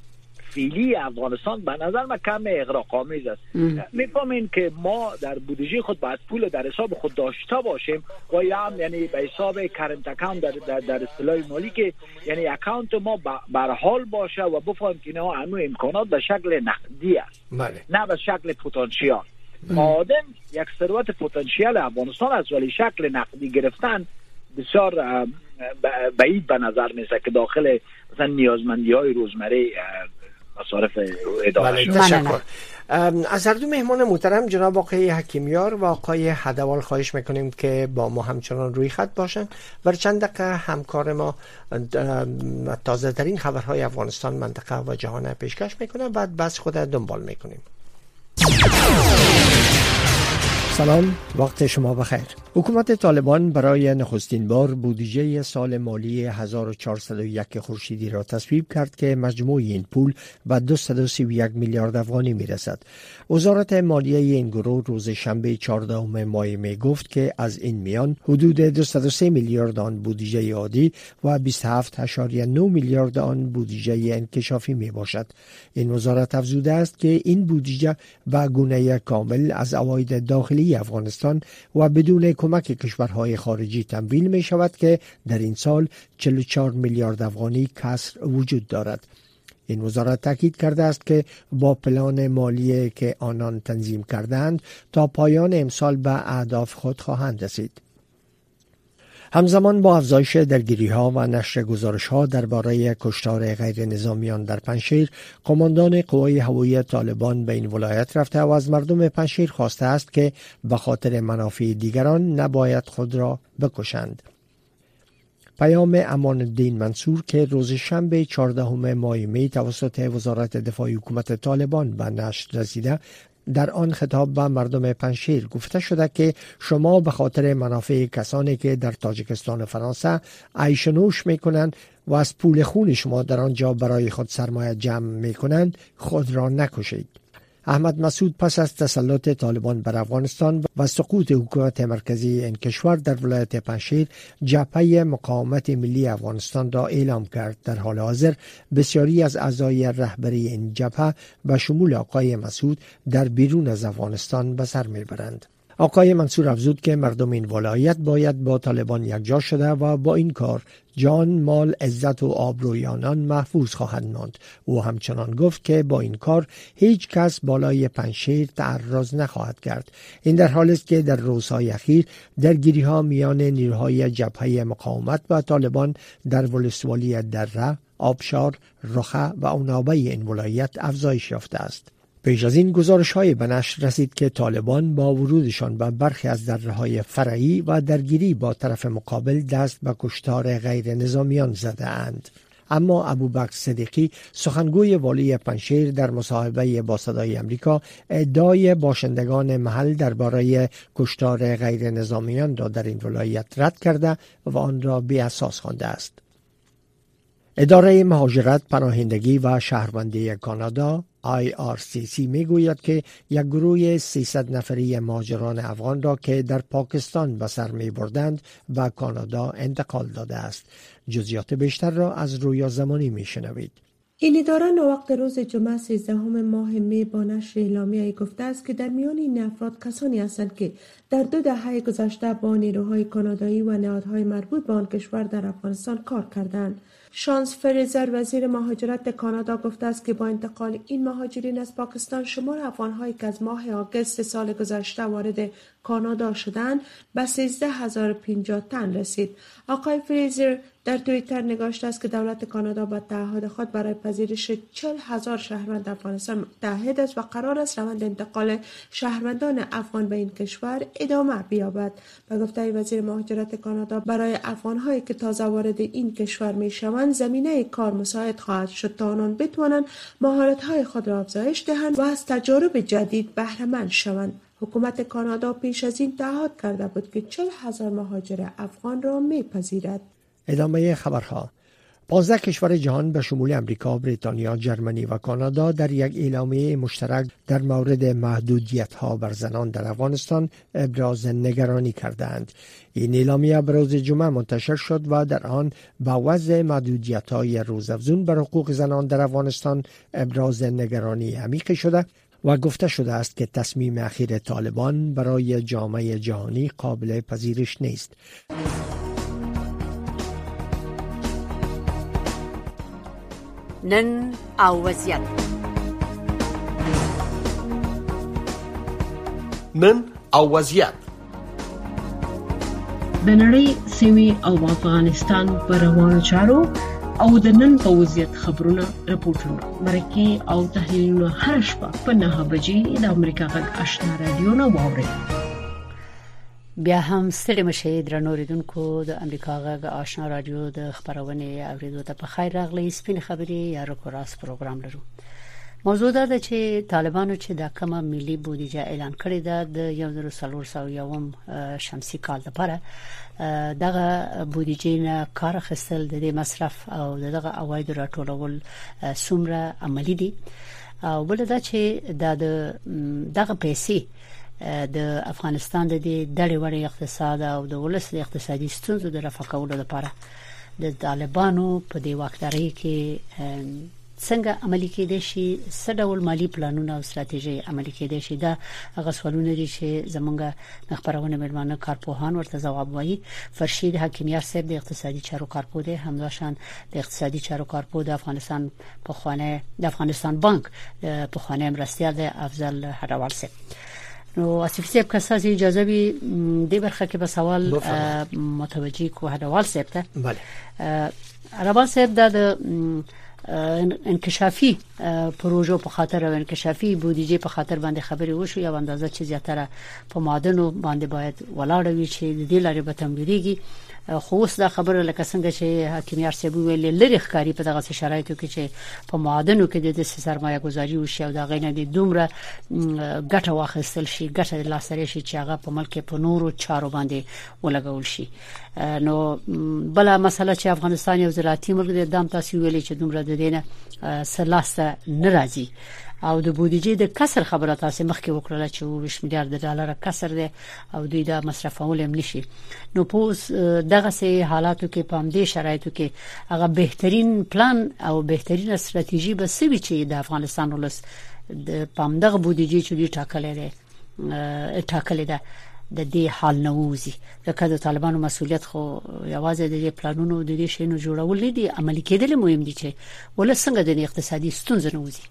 فعلی افغانستان به نظر من کم اغراق‌آمیز است. میفهمین که ما در بودجه خود باید پول در حساب خود داشته باشیم و یا هم یعنی به حساب کرنت اکانت در اصطلاح مالی که یعنی اکانت ما بر حال باشه و بفهمیم که اینا همه امکانات به شکل نقدی است، نه به شکل پتانسیال. آدم یک ثروت پتانسیل افغانستان است ولی شکل نقدی گرفتن بسیار بعید به نظر میسه که داخل مثلا نیازمندی های روزمره مصارف اداره شد. تشکر. از هر دو مهمان محترم جناب آقای حکیمیار و آقای هدوال خواهش میکنیم که با ما همچنان روی خط باشن. بر چند دقیقه همکار ما تازه ترین خبرهای افغانستان، منطقه و جهان پیشکش میکنه، بعد بس خود دنبال میکنیم. سلام، وقت شما بخیر. حکومت طالبان برای نخستین بار بودجه سال مالی 1401 خورشیدی را تصویب کرد که مجموع این پول به 231 میلیارد افغانی میرسد. وزارت مالیه این گروه روز شنبه 14 ماه می گفت که از این میان حدود 203 میلیارد آن بودجه عادی و 27.9 میلیارد آن بودجه انکشافی می باشد. این وزارت افزوده است که این بودجه به گونه کامل از عواید داخلی افغانستان و بدون کمک کشورهای خارجی تمویل می شود که در این سال 44 میلیارد افغانی کسر وجود دارد. این وزارت تاکید کرده است که با پلان مالی که آنان تنظیم کردند تا پایان امسال به اهداف خود خواهند رسید. همزمان با افزایش درگیری‌ها و نشر گزارش‌ها درباره کشتار غیر نظامیان در پنجشیر، قماندان قوای هوایی طالبان به این ولایت رفته و از مردم پنجشیر خواسته است که به خاطر منافع دیگران نباید خود را بکشند. پیام امان الدین منصور که روز شنبه 14 ماه می توسط وزارت دفاع حکومت طالبان به نشر رسیده، در آن خطاب به مردم پنجشیر گفته شده که شما به خاطر منافع کسانی که در تاجیکستان و فرانسه عیش و نوش میکنند و از پول خون شما در آنجا برای خود سرمایه جمع میکنند خود را نکشید. احمد مسعود پس از تسلط طالبان بر افغانستان و سقوط حکومت مرکزی این کشور در ولایت پنجشیر، جبهه مقاومت ملی افغانستان را اعلام کرد. در حال حاضر بسیاری از اعضای رهبری این جبهه به شمول آقای مسعود در بیرون از افغانستان به سر میبرند. آقای منصور افزود که مردم این ولایت باید با طالبان یکجا شده و با این کار جان، مال، عزت و آبروی آنان محفوظ خواهند ماند. او همچنان گفت که با این کار هیچ کس بالای پنجشیر تعرض نخواهد کرد. این در حالی است که در روزهای اخیر درگیری‌ها میان نیروهای جبهه مقاومت و طالبان در ولسوالی دره، آبشار، رخه و اونابه این ولایت افزایش یافته است. پیش از این گزارش‌های به نشر رسید که طالبان با ورودشان به برخی از دره‌های فرعی و درگیری با طرف مقابل دست به کشتار غیر نظامیان زده اند. اما ابوبکر صدیقی، سخنگوی والی پنجشیر، در مصاحبه با صدای آمریکا ادعای باشندگان محل درباره کشتار غیر نظامیان را در این ولایت رد کرده و آن را بی اساس خوانده است. اداره مهاجرت، پناهندگی و شهروندی کانادا IRCC میگوید که یک گروه 300 نفری مهاجران افغان را که در پاکستان به سر می بردند به کانادا انتقال داده است. جزئیات بیشتر را از رویا زمانی می شنوید. این اداره وقت روز جمعه 13 ماه می با نشر اعلامیه‌ای گفته است که در میان این افراد کسانی هستند که در 2 دهه گذشته با نیروهای کانادایی و نهادهای مربوط به آن کشور در افغانستان کار کردند. شانس فریزر، وزیر مهاجرت کانادا، گفته است که با انتقال این مهاجرین از پاکستان، شمار افغان‌هایی که از ماه آگوست سال گذشته وارد کانادا شدند به 13050 تن رسید. آقای فریزر در توییتر نگاشته است که دولت کانادا با تعهد خود برای پذیرش 40,000 شهروند افغانستان متحد است و قرار است روند انتقال شهروندان افغان به این کشور ادامه بیابد. به گفته وزیر مهاجرت کانادا، برای افغان‌هایی که تازه وارد این کشور می‌شوند زمینه کار مساعد خواهد شد تا آنان بتوانند مهارت‌های خود را افزایش دهند و از تجارب جدید بهره مند شوند. حکومت کانادا پیش از این تعهد کرده بود که 40,000 مهاجر افغان را می‌پذیرد. ادامه خبرها. 15 کشور جهان به شمول امریکا، بریتانیا، ژرمنی و کانادا در یک اعلامیه مشترک در مورد محدودیت‌ها بر زنان در افغانستان ابراز نگرانی کردند. این اعلامیه به روز جمعه منتشر شد و در آن با وضع محدودیت‌های روزافزون بر حقوق زنان در افغانستان ابراز نگرانی عمیق شده و گفته شده است که تصمیم اخیر طالبان برای جامعه جهانی قابل پذیرش نیست. نن او وضعیت. نن او وضعیت. د نړۍ سیمې او افغانستان پر روانو چارو او د نن په وضعیت خبرونه راپورټونه مرکه او تحلیلونه هر شپه په 9 بجې د امریکا غږ آشنا رادیو نه واوري. بیا هم ستړي مشه درنو ریدونکو د امریکا غږ آشنا رادیو د خبرونه اوریدو ته په خیر راغلی. سپین خبري یا روکوراس پروګرام لرو. موضوع ده چې طالبانو چې د کومه ملي بودیجه اعلان کړې ده د 1401 شمسي کال لپاره دغه بودیجې نه کار اخیستل د دې مصرف او دغه عواید راټولول څومره عملی دي او بل دا چې دغه پیسې د افغانستان د ډېرې وړې اقتصاد او د ولس د اقتصادي ستونزو د رفع کولو لپاره د طالبانو په دې واکدارۍ کې څنګه عملي کېدې شي، څه ډول مالی پلانونه او ستراتیژي عملي کېدې شي. دا هغه سوالونه دي چې زمونږ خبرونه مېرمنه کارپوهان ورته ځواب وایي. فرشید حکیمیار صاحب د اقتصادي چارو کارپوه دی، همداشان د اقتصادي چارو کارپوه د افغانستان بانک په خوانه مرستيال د افضل هډوال صاحب. نو اسف صاحب که تاسو اجازه وي د برخه کې به سوال متوجي کو هډوال صاحب ته. بله هډوال صاحب د انکشافي پروژو په خاطر او انکشافي بودیجه په خاطر باندې خبرې وشو یا اندازه چې زیاتره په معادنو باندې باید ولاړ وي چې د دې لارې به تمویلېږي. خو اوس دا خبره لکه څنګه چې حکیمیار صاحب ویل لري ښکاری په دغه شرایطو کې چې په معادنو کې د سرمایه گذاري وشي او دا غینه د دومره ګټه واخیستل شي، ګټه لاسره شي چې هغه په ملک په نورو چارو باندې ولګول شي. نو بل مسله چې افغانستان یو زراعتي ملک دی، دام تاسو ویلي چې دومره د دینه سلاسته ناراضي او د بودیجې د کسر خبره تاسو مخکې وکړه چې 20 میلیارډ ډالر کسر دی او دوی دا مصرفول هم نشي. نو پوس دغه سه حالاتو کې په همدې شرایطو کې هغه بهترین پلان او بهترین استراتیژي به سوي چې د افغانستان ولس د پامدغه بودیجې چې ټاکلې ده د دې حال نووزي. لکه د طالبانو مسؤلیت خو یوازې د دې پلانونو د دې شینو جوړول نه دي، عملي کېدل مهم دي چې ولس څنګه د اقتصادي ستونزې نووزي.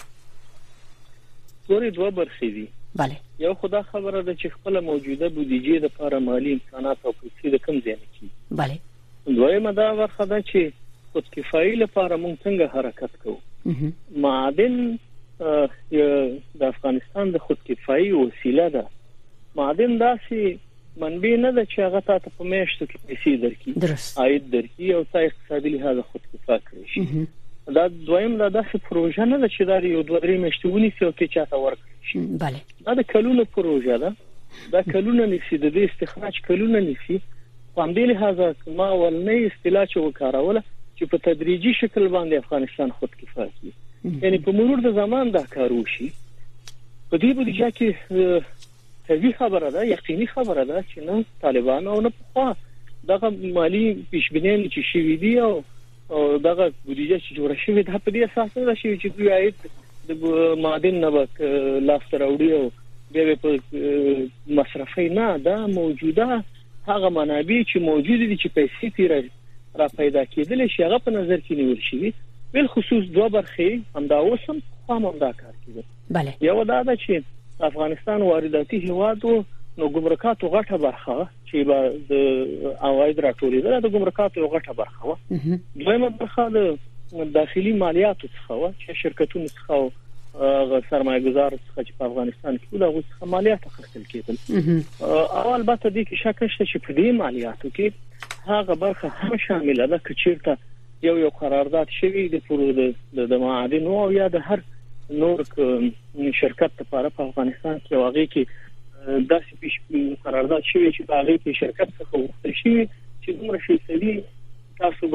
ګورې دوه برخې دي. bale یو خدا خبره ده چې خپل موجوده بودیجې د لپاره مالی امکانات او پیسې د کم ځای نه کی. bale دویمه دا برخه ده چې خودکفایي لپاره موږ څنګه حرکت کوو. معادن د افغانستان د خودکفایي وسیله ده. معادن داسې منبع نه ده چې هغه تاسو په میاشتو کې پیسې درکې، عاید درکې او تاسو اقتصادي لحاظ خودکفا کړئ شي. دا دویم دا داسې پروژه نه ده چې دا یو 2-3 میاشتې ونیسي او کې چاته ورکړي شي. bale دا د کلونو پروژه ده. دا کلونه نسی د دې استخراج کلونه نسی. په همدې لحاظ ما ولنې اصطلاح چې وکاروله چې په تدریجي شکل باندې افغانستان خودکفا کړي. یعنی په مرور د زمان دا کار وشي. په دې بودیجه کې طبیعي خبره ده، یقیني خبره ده چې نه طالبان او نه په دغه مالی پیشبینی چې شوی دی او دغه بودیجه چې جوړه شوې ده په دې اساس ده چې دوی عاید د معادن نه وک لاس راوړي او بیا په مصرفي نه ده موجوده هغه منابع چې موجود دي چې پیسې تیر را پیدا کېدل شي هغه په نظر کې نیول شي. بل خصوص دوه برخې همدا اوسم همدا کار کوي. bale یو دا ده چې افغانستان وارداتي هیوادو نو ګمرکاتو غټه برخه چې د عواید راټولېدل د ګمرکاتو غټه برخه و. دویمه برخه د داخلي مالیاتو څخه و چې شرکتونو څخه او سرمایه‌گذار څخه چې په افغانستان کې د هغه مالیات اخیستل کېدل. او البته د کې شک نشته چې په دې مالیاتو کې هغه برخه هم شامل ده چې چیرته یو قرارداد شوی د معادنو او یا د هر نور شرکت لپاره په افغانستان کې واقعي کې داسې پیش قرارداد شوی چې په هغه کې شرکت څخه وغوښتل شي چې دومره فیصدي تاسو به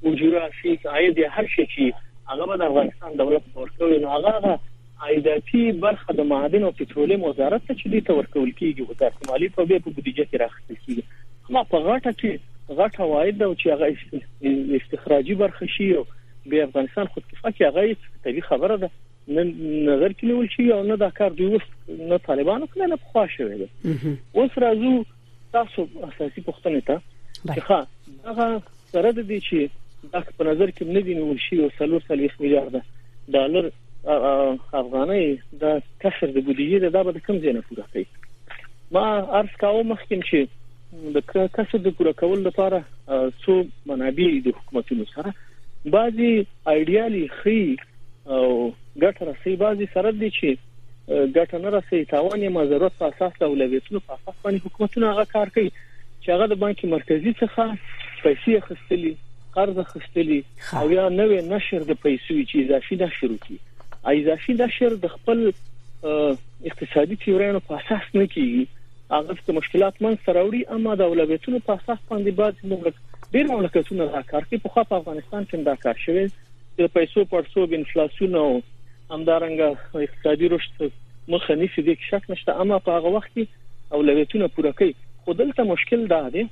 اجوره شي عاید هر شي چې هغه به د افغانستان دولت ورکوي نو هغه عایداتي برخه د معادن او پټرولیم وزارت ته چې دې ته ورکول کیږي وزارت مالی په بودیجه کې راخصل کیږي اما په غاټه کې غاټه عواید او چې هغه استخراجي برخه شي او به افغانستان خودکفا کې هغه طبي خبره ده نظر کې نیول شي او نه دا کار دوی نه طالبانو کله نه پخوا شوی دی اوس راځو تاسو اساسي پوښتنه ته چې ښه هغه سره د دې چې دا په نظر کې نه دی نیول شي او 340 میلیارډ ډالر افغانۍ د کسر د بودیجې د به کم ځای نه پوره کوي ما عرض کاوه مخکې چې د کسر د پوره کول لپاره څو منابع د حکومتونو سره بعضي ایډیالي خي او ګټه رسي بعضي سره دي چې ګټه نه رسي تاوان یې ضرورت په اساس اولویتونو په اساس باندې حکومتونه هغه کار کوي چې هغه د بانک مرکزی څخه پیسې خستلي قرض خستلي او یا نوې نشر د پیسو چې اضافي نشر وکړي اضافي نشر د خپل اقتصادي تیوریانو په اساس نه کیږي هغه د مشکلات من سره وړي اما د اولویتونو په اساس باندې بعض ډېر مملکتونه دا کار کوي په خاطر افغانستان کې دا کار شوی د پیسو پړسوب انفلیسیون او همدارنګه اقتصادي رشد مخه نشي د شک نشته اما په هغه وخت کې اولویتونه پوره کوي خو دلته مشکل دا دی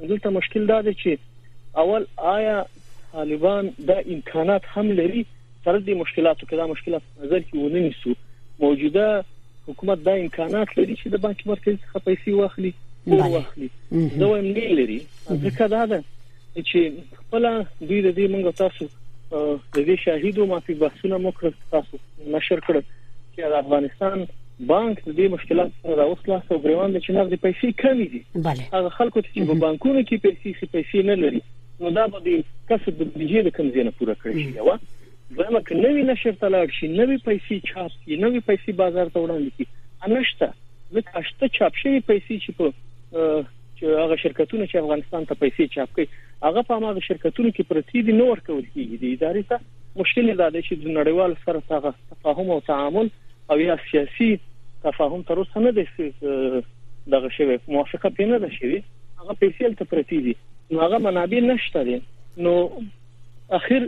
چې اول آیا طالبان د امکانات هم لري سره د مشکلاتو کې دا مشکلات نظر کې ونه نیسو موجوده حکومت دا امکانات لري چې د بانک مرکزی څخه پیسې واخلي او واخلي دا هم نه لري ځکه دا ده چې خپل دوی د دې موږ تاسو د دې شاهدو ما په بحثونه موکړ تاسو نشر کړ چې د افغانستان بانک د دې مشکلات سره راوصله او ګریوان د چنار د پیسې کمی دي هغه خلکو چې په بانکونو کې پیسې نه لري نو دا به د کسب د بودیجې د کم ځای نه پوره کړی شي او زموږ کې نوې نشر تلاړ شي نوې پیسې چاپ شي نوې پیسې بازار ته وړاندې کی انشته ځکه اشته چاپ شي پیسې چې هغه شرکتونه چې افغانستان ته پیسې چاپ کوي هغه په هغه شرکتونو کې پرتی دي نور کول کیږي د ادارې ته مشکل دا دی چې د نړیوال سره هغه تفاهم او تعامل او یا سیاسي تفاهم تر اوسه نه دی دغه شوی موافقه پینه ده شوی هغه پیسې ته پرتی دي نو هغه منابع نشته دي نو اخر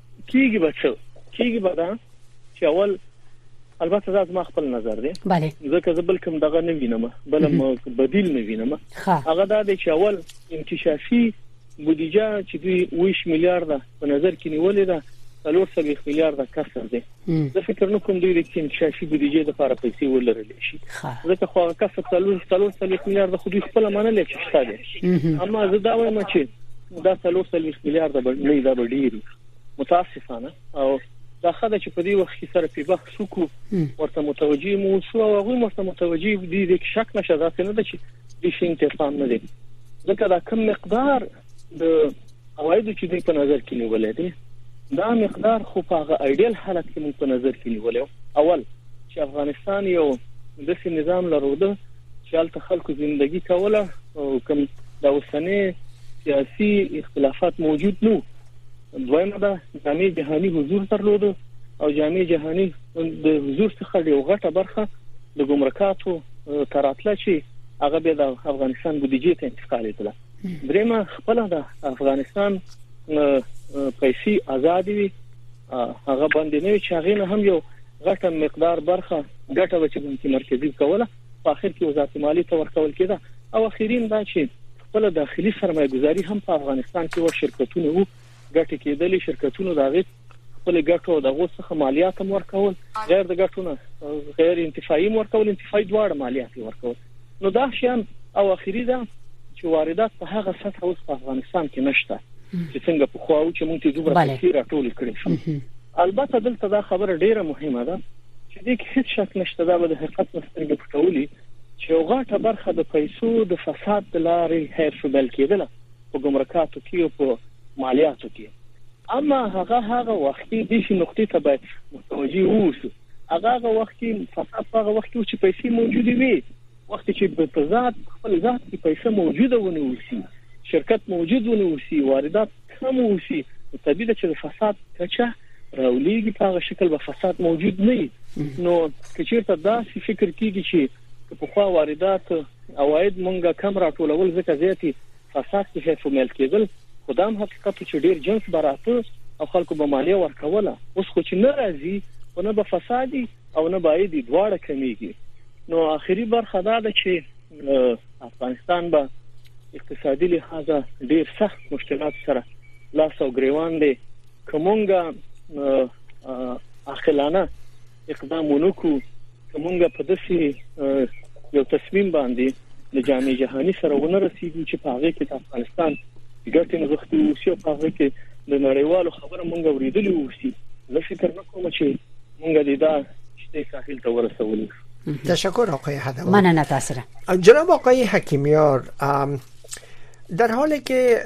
کیږي به دا چې اول البته دا زما خپل نظر دی ځکه زه بل کوم دغه نه وینم بل بدیل نه وینم هغه دا دی چې اول انکشافي بودیجه چې دوی 20 میلیارډ په نظر کې نیولې ده 340 میلیارډ کسر دی زه فکر نه کوم دوی د انکشافي بودیجې لپاره پیسې ولرلې شي ځکه خو کسر 340 میلیارډ خو دوی خپل منل چې شته دي اما زه دا وایم چې دا 340 میلیارډ نه دا ډیر متاسفانه او دا خدای چې په دې وخت کې سره په بخښ شو ورته متوجي مو شو او هغه ورته متوجي دي د شک نشه ذات نه ده چې د شي انتقام نه دي ځکه دا کم مقدار د عوایدو چې دوی په نظر کې نیولې دي دا مقدار خو په هغه ایډیل حالت کې موږ په نظر کې نیولې اول چې افغانستان یو داسې نظام لرلو چې هلته خلکو ژوندۍ کوله او کوم د اوسنۍ سیاسي اختلافات موجود نو دویمه دا جامع جهانی حضور درلود او جامع جهانی د حضور څخه یو غټه برخه د ګمرکاتو تراتله چې هغه به د افغانستان بودیجې ته انتقال کړه درېمه خپل د افغانستان پیسې آزاد وي هغه باندې نه چې هغه هم یو غټه مقدار برخه ګټه وچ بانک مرکزی کوله په اخر کې وزارت مالی ته ورکول کېده او اخیرین دا چې خپل داخلي سرمایه گذاري هم په افغانستان کې و شرکتونه وو ګټه کېدلې شرکتونو دغه خپل ګټو دغه څخه مالیات هم ورکول غیر د ګټونو غیر انتفاعي ورکول انتفاعي دواړه مالیات ورکول نو دا شیان او اخیری دا چې واردات په هغه سطح اوس په افغانستان کې نشته چې څنګه په خواو چې مونږ ته دوبره پیسې راټول کړي شو البته دلته دا خبره ډیره مهمه ده چې د هیڅ شک نشته دا د حقیقت مسترګې پټولي چې هغه برخه د پیسو د فساد د لارې هیر شوبل کېدله په ګمرکاتو کې او په مالیاتو کې اما هغه وختي د شي نقطې ته باید متوجي اوسو هغه وختي فساد هغه وختي چې پیسې موجوده وي وخت چې په ذات خپل ذات کې پیسې موجوده ونه وسی شرکت موجود ونه وسی واردات کم وسی طبيعي چې فساد کچا راولېږي په هغه شکل به فساد موجود نه نو کچېرته دا فکر کیږي چې په خوا واردات عواید مونږه کم راټولول ځکه زیاتې فساد کې شفمل کېدل خدام حقیقت چې ډیر جنس براته او خلکو به مالیه ورکوله اوس خو چې نه راځي او نه به فسادي او نه باید دواړه کمیږي نو اخري برخه دا ده چې افغانستان به اقتصادي لحاظه ډیر سخت مشکلات سره لاس او ګریوان دي کومونګه عاقلانه اقدام ونکو کومونګه په داسې یو تصمیم باندې د جامعه جهاني سره ونه رسیدو چې په هغه کې د افغانستان ګټې نغښتې وشي او په هغه کې د نړیوالو خبره مونږ اوریدلې وشي زه فکر نه کوم چې مونږ دا شته ساحل ته ورسولو. تشکر آقای هدوان. مننه تاسره. جناب آقای حکیمیار، در حالی که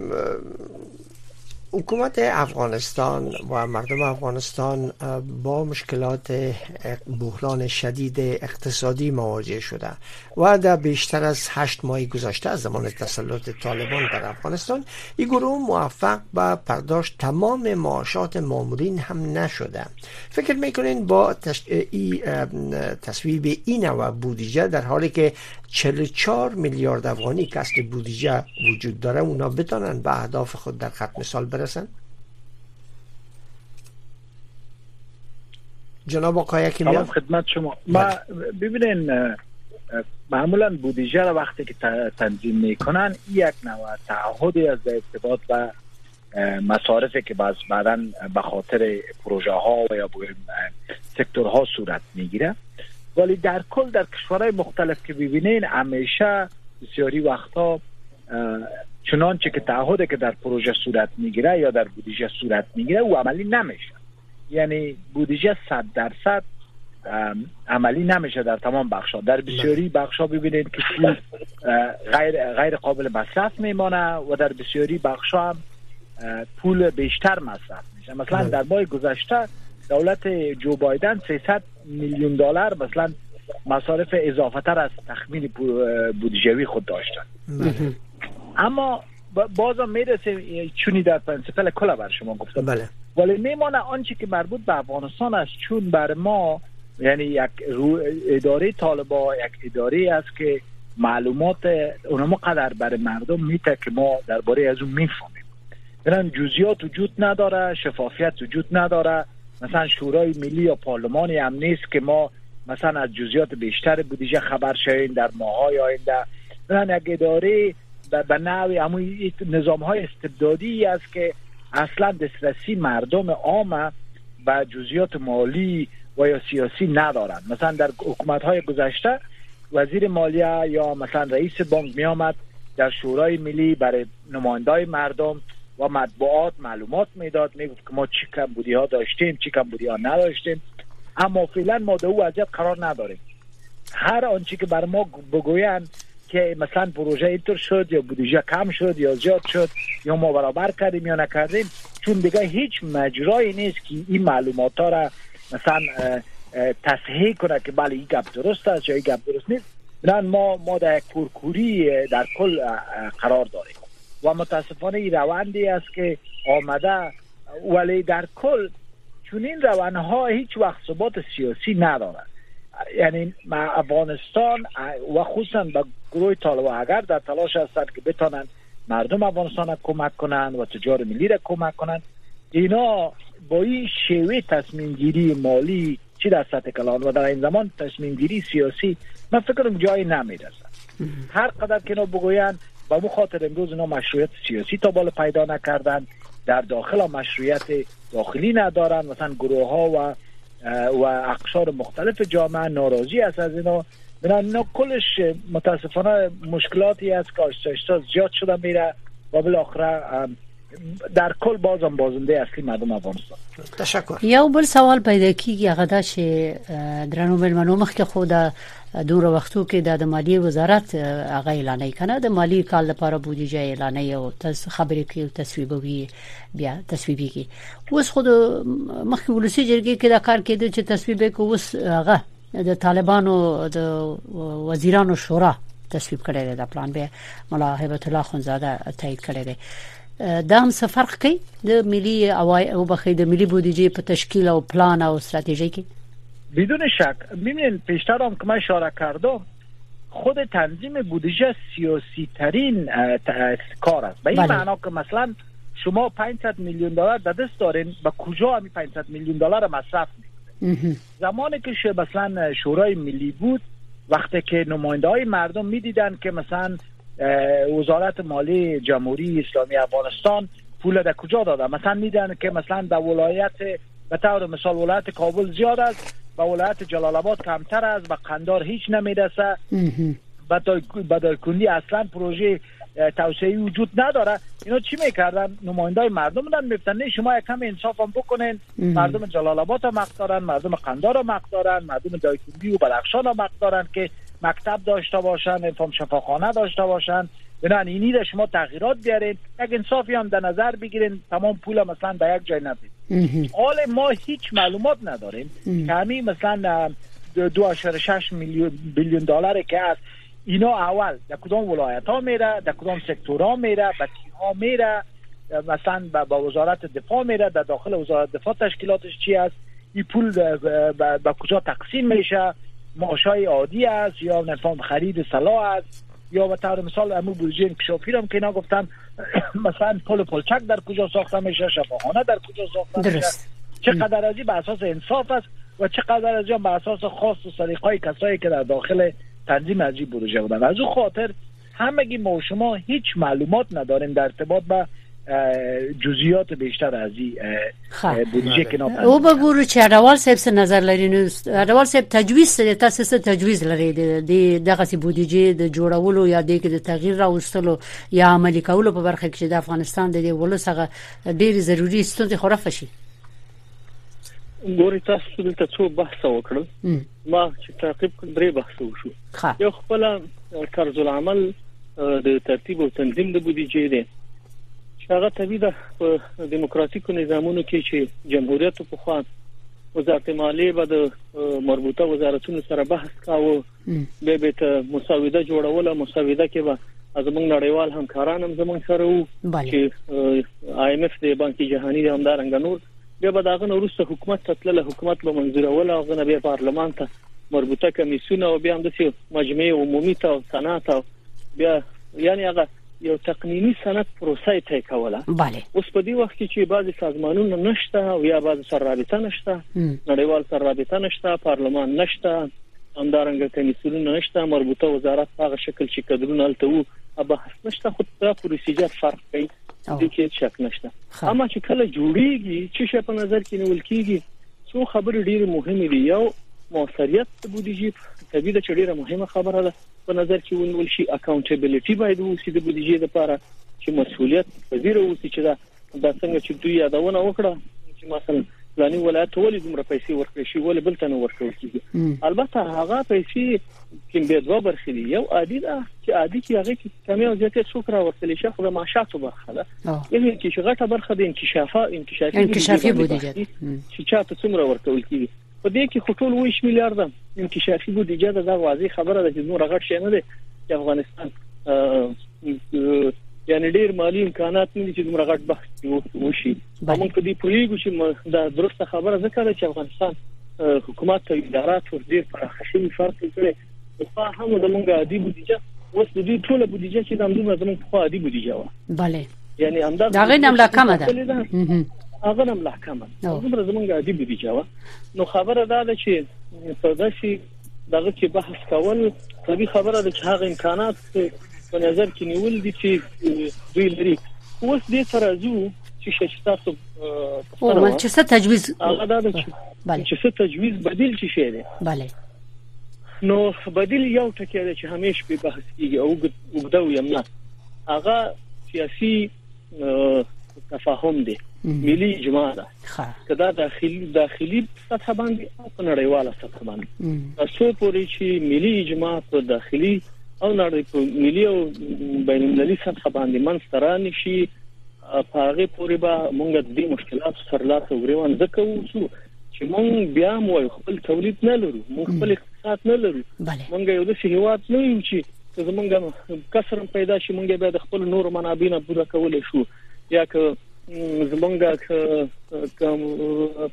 حکومت افغانستان و مردم افغانستان با مشکلات بحران شدید اقتصادی مواجه شده و در بیشتر از 8 ماه گذشته از زمان تسلط طالبان در افغانستان این گروه موفق به پرداخت تمام معاشات مامورین هم نشده، فکر میکنین با تصویب این نوع بودجه در حالی که 44 میلیارد افغانی که اصل بودجه وجود داره اونا بتونن به اهداف خود در ختم سال برسن؟ جناب آقای حکیمیار. خدمت شما. ما ببینین معمولا بودجه را وقتی که تنظیم میکنن یک نوع تعهدی از ارتباط و مصارفی که بعداً به خاطر پروژه ها و یا سکتورها صورت میگیره، ولی در کل در کشورهای مختلف که ببینین همیشه بسیاری وقتا چنانچه که تعهدی که در پروژه صورت میگیره یا در بودجه صورت میگیره او عملی نمیشه. یعنی بودجه 100% عملی نمیشه در تمام بخشا. در بسیاری بخشا ببینید که غیر قابل مصرف میمانه و در بسیاری بخشا هم پول بیشتر مصرف میشه. مثلا در ماه گذشته دولت جو بایدن 300 میلیون دلار مثلا مصارف اضافه تر از تخمین بودجه‌ای خود داشتن. اما بازم میرسه چونی در پرنسپل کلا بر شما گفتم. بله. ولی میمانه آنچه که مربوط به افغانستان است، چون بر ما یعنی یک اداره طالبان یک اداره است که معلومات اونم قدر بر مردم میته که ما درباره از اون میفهمیم. مثلا جزئیات وجود نداره، شفافیت وجود نداره. مثلا شورای ملی یا پارلمانی هم نیست که ما مثلا از جزئیات بیشتر بودجه خبر شویم در ماهای آینده. مثلا یک اداره به نوعی همون نظام‌های استبدادی است که اصلا دسترسی مردم عام به جزئیات مالی و یا سیاسی ندارند. مثلا در حکومت‌های گذشته وزیر مالیه یا مثلا رئیس بانک می آمد در شورای ملی برای نمایندای مردم و مطبوعات معلومات میداد، میگفت که ما چی کمبودی ها داشتیم چی کمبودی ها نداشتیم. اما فعلا ما در او وضعیت قرار نداریم. هر آنچه که بر ما بگویند که مثلا پروژه اینطور شد یا بودجه کم شد یا زیاد شد یا ما برابر کردیم یا نکردیم، چون دیگه هیچ مجرایی نیست که این معلومات ها را مثلا تصحیح کنه که بله این گپ درست است یا این گپ درست نیست. ما در یک کورکوری در کل قرار داریم و متاسفانه این روندی است که آمده، ولی در کل چون این روندها هیچ وقت ثبات سیاسی ندارد. یعنی افغانستان و خصوصا به گروه طالبان اگر در تلاش هستند که بتانند مردم افغانستان را کمک کنند و تجار ملی را کمک کنند، اینا با این شیوه تصمیم گیری مالی چی در سطح کلان و در این زمان تصمیم گیری سیاسی من فکرم جایی نمیرسد. هر قدر که اینا بگویند با مو خاطر امروز اینا مشروعیت سیاسی تا بالا پیدا نکردن، در داخل مشروعیت داخلی ندارن. مثلا گروه ها و اقشار مختلف جامعه ناراضی است از اینا کلش متاسفانه مشکلاتی است که آشتا زیاد شده میره و بالاخره در کل بازم بازنده اصلی مردم افغانستان. تشکر. یو بل سوال پیدا کیږي هغه دا چې درنو ملمنو مخکې خو دا دوره وختو کې د مالیې وزارت هغه اعلان کړه د مالی کال لپاره بودجه اعلان یو خبرې کې تصویبوي بیا تصویبي اوس خو مخکې ولسی جرګې کې دا کار کېده چې تصویب کې اوس هغه د طالبانو د وزیرانو شورا تصویب کړی دا پلان به مولا هیبت الله خونزاده تایید کړی دی. دا هم څه فرق کوي د ملي او بخې د ملي بودجه په تشکیل او پلان او استراتژی کې؟ بدون شک. ببینید پیشتر هم که من اشاره کردم خود تنظیم بودجه سیاسی ترین کار است. به این معنا که مثلا شما 500 میلیون دلار در دست دارین، به کجا همین 500 میلیون دلار مصرف میکنید؟ زمانی که مثلا شورای ملی بود، وقتی که نماینده های مردم میدیدن که مثلا وزارت مالی جمهوری اسلامی افغانستان پول در کجا داده، مثلا میدن که مثلا در ولایت به طور مثال ولایت کابل زیاد است، به ولایت جلال آباد کمتر است، به قندار هیچ نمیرسه، به دایکنی اصلا پروژه توسعه وجود نداره. اینا چی میکردن؟ نمایندای مردم بودن، میگفتن شما یکم انصاف هم بکنین، مردم جلال آباد هم حق دارن، مردم قندار هم حق دارن، مردم دایکنی و بدخشان هم حق دارن که مکتب داشته باشن، شفاخانه داشته باشن. بنابراین اینی را شما تغییرات بیارین، یک انصافی هم در نظر بگیرین، تمام پول مثلا به یک جای ندید. حال ما هیچ معلومات نداریم که همین مثلا 2.6 بیلیون دلار که هست، اینا اول در کدام ولایت ها میره، در کدام سکتور ها میره، به کی ها میره، مثلا به وزارت دفاع میره، در داخل وزارت دفاع تشکیلاتش چی است، این پول به کجا تقسیم میشه، معاشای عادی است یا نفهم خرید سلاح است، یا به طور مثال امو بودجه انکشافی هم که اینا گفتن مثلا پلچک در کجا ساخته میشه، شفاخانه در کجا ساخته میشه، چقدر ازی به اساس انصاف است و چقدر ازی به اساس خاص و سلیقه‌ی کسایی که در داخل تنظیم ازی بودجه بودن. از اون خاطر همگی ما و شما هیچ معلومات نداریم در ارتباط با جزئیات بیشتر از این بودجه که ناپناه. او بگو چې اډوال صاحب څه نظر لري؟ نو اډوال صاحب تجویز تاسو تجویز لري د دغه بودجه د جوړولو یا د تغییر راوستلو یا عملي کولو په برخه کې د افغانستان د ولسغه ډېر ضروری ستونزې خورف شي؟ ګوري تاسو دلته څو بحث وکړل، ما چې تعقیب کړ درې بحث وشو. یو خپل طرز العمل د ترتیب او تنظیم د بودجې دی، هغه طبيعي په دیموکراتیکو نظامونو کې چې جمهوریت په خوا وزارت مالیه به د مربوطه وزارتونو سره بحث کاوه، به ته مساوده جوړوله، مساوده کې به زمونږ نړیوال همکاران هم زمونږ سره وو چې IMF د بانک جهانی هم دارنګ نور، بیا به داغه وروسته حکومت تطلله، حکومت به منظوروله، هغه به پارلمان ته مربوطه کمیسیونه او بیا هم د مجمع عمومي ته صنعت بیا یعنی هغه یو تقنینی سند پروسه ته کوله. اوس په دې وخت کې چې بعضی سازمانونه نشته او یا بعضی سره رابطه نشته، نړیوال سره رابطه نشته، پارلمان نشته، همدارنګه کمیسیونونه نشته، مربوطه وزارت هغه شکل چې کډرونه الته وو بحث نشته، خو په پروسیجر فرق کوي، د کې شک نشته. اما چې کله جوړیږي چې په نظر کې نیول کیږي څو خبرې ډېر مهمه دي. یو موثریت بودجې طبيعي چې ډېره مهمه خبره ده په نظر کې ونیول شي، اکاونټیبিলিټي باید وشي د بودجې لپاره چې مسؤلیت پذیر اوسي، چې دا څنګه چې دوی یادونه وکړه چې مثلا ځاني ولایت ولې دومره پیسې ورکړي شي، ولې بل ته نه ورکړي کیږي. البته هغه پیسې چې به دوه برخې دي، یو عادي ده چې عادي کې هغه کې کمی او زیاتې څوک راورتلی شي، خو د معاشاتو برخه ده، یعنی چې غټه برخه د انکشافي بودجه چې چاته څومره ورکول کیږي. په دې کې خټول 20 میلیارډ انکشافي بودجه ده، واضح خبره ده چې نور غټ شي نه دي چې افغانستان یعنی ډیر مالی امکانات نه دي چې دومره غټ بحث وشي. موږ په دې پوهیږو چې دا درسته خبره ذکر چې افغانستان حکومت او ادارات ور ډیر پراخه فرق کوي. خو هم د موږ عادي بودجه اوس د دې ټوله بودجه چې د موږ زموږ په عادي بودجه و، bale یعنی انداز دا غي نم لا کم ده، هغه نم لا کم ده، زموږ عادي بودجه و. نو خبره دا چې په داسې دغه کې بحث کول طبيعي خبره ده چې هغه امکانات په نظر کې نیول دي چې دوی لري. اوس دې ترازو چې تاسو او چې څه تجویز هغه دا چې څه تجویز بدیل شي شه ده. bale نو بدیل یو ټکی ده چې همیش په بحث کېږي او وګدو یمنه هغه سیاسي تفاهم دی، ملي اجماع ده، کدا داخلي سطح باندې او نړیواله سطح باندې. تاسو پوری چې ملي اجماع په داخلي او نړۍ په ملي او بین المللي سطح باندې منستران شي، په هغه پوری به موږ د دې مشکلات سره لاس وګریوان ځکه چې موږ بیا مو خپل تولید نه لرو، موږ خپل اقتصاد نه لرو، موږ یو د هیواد نه یو چې زمونږ کسر پیدا شي، موږ به د خپل نور منابع نه پوره کولای شو، یا که زمونږ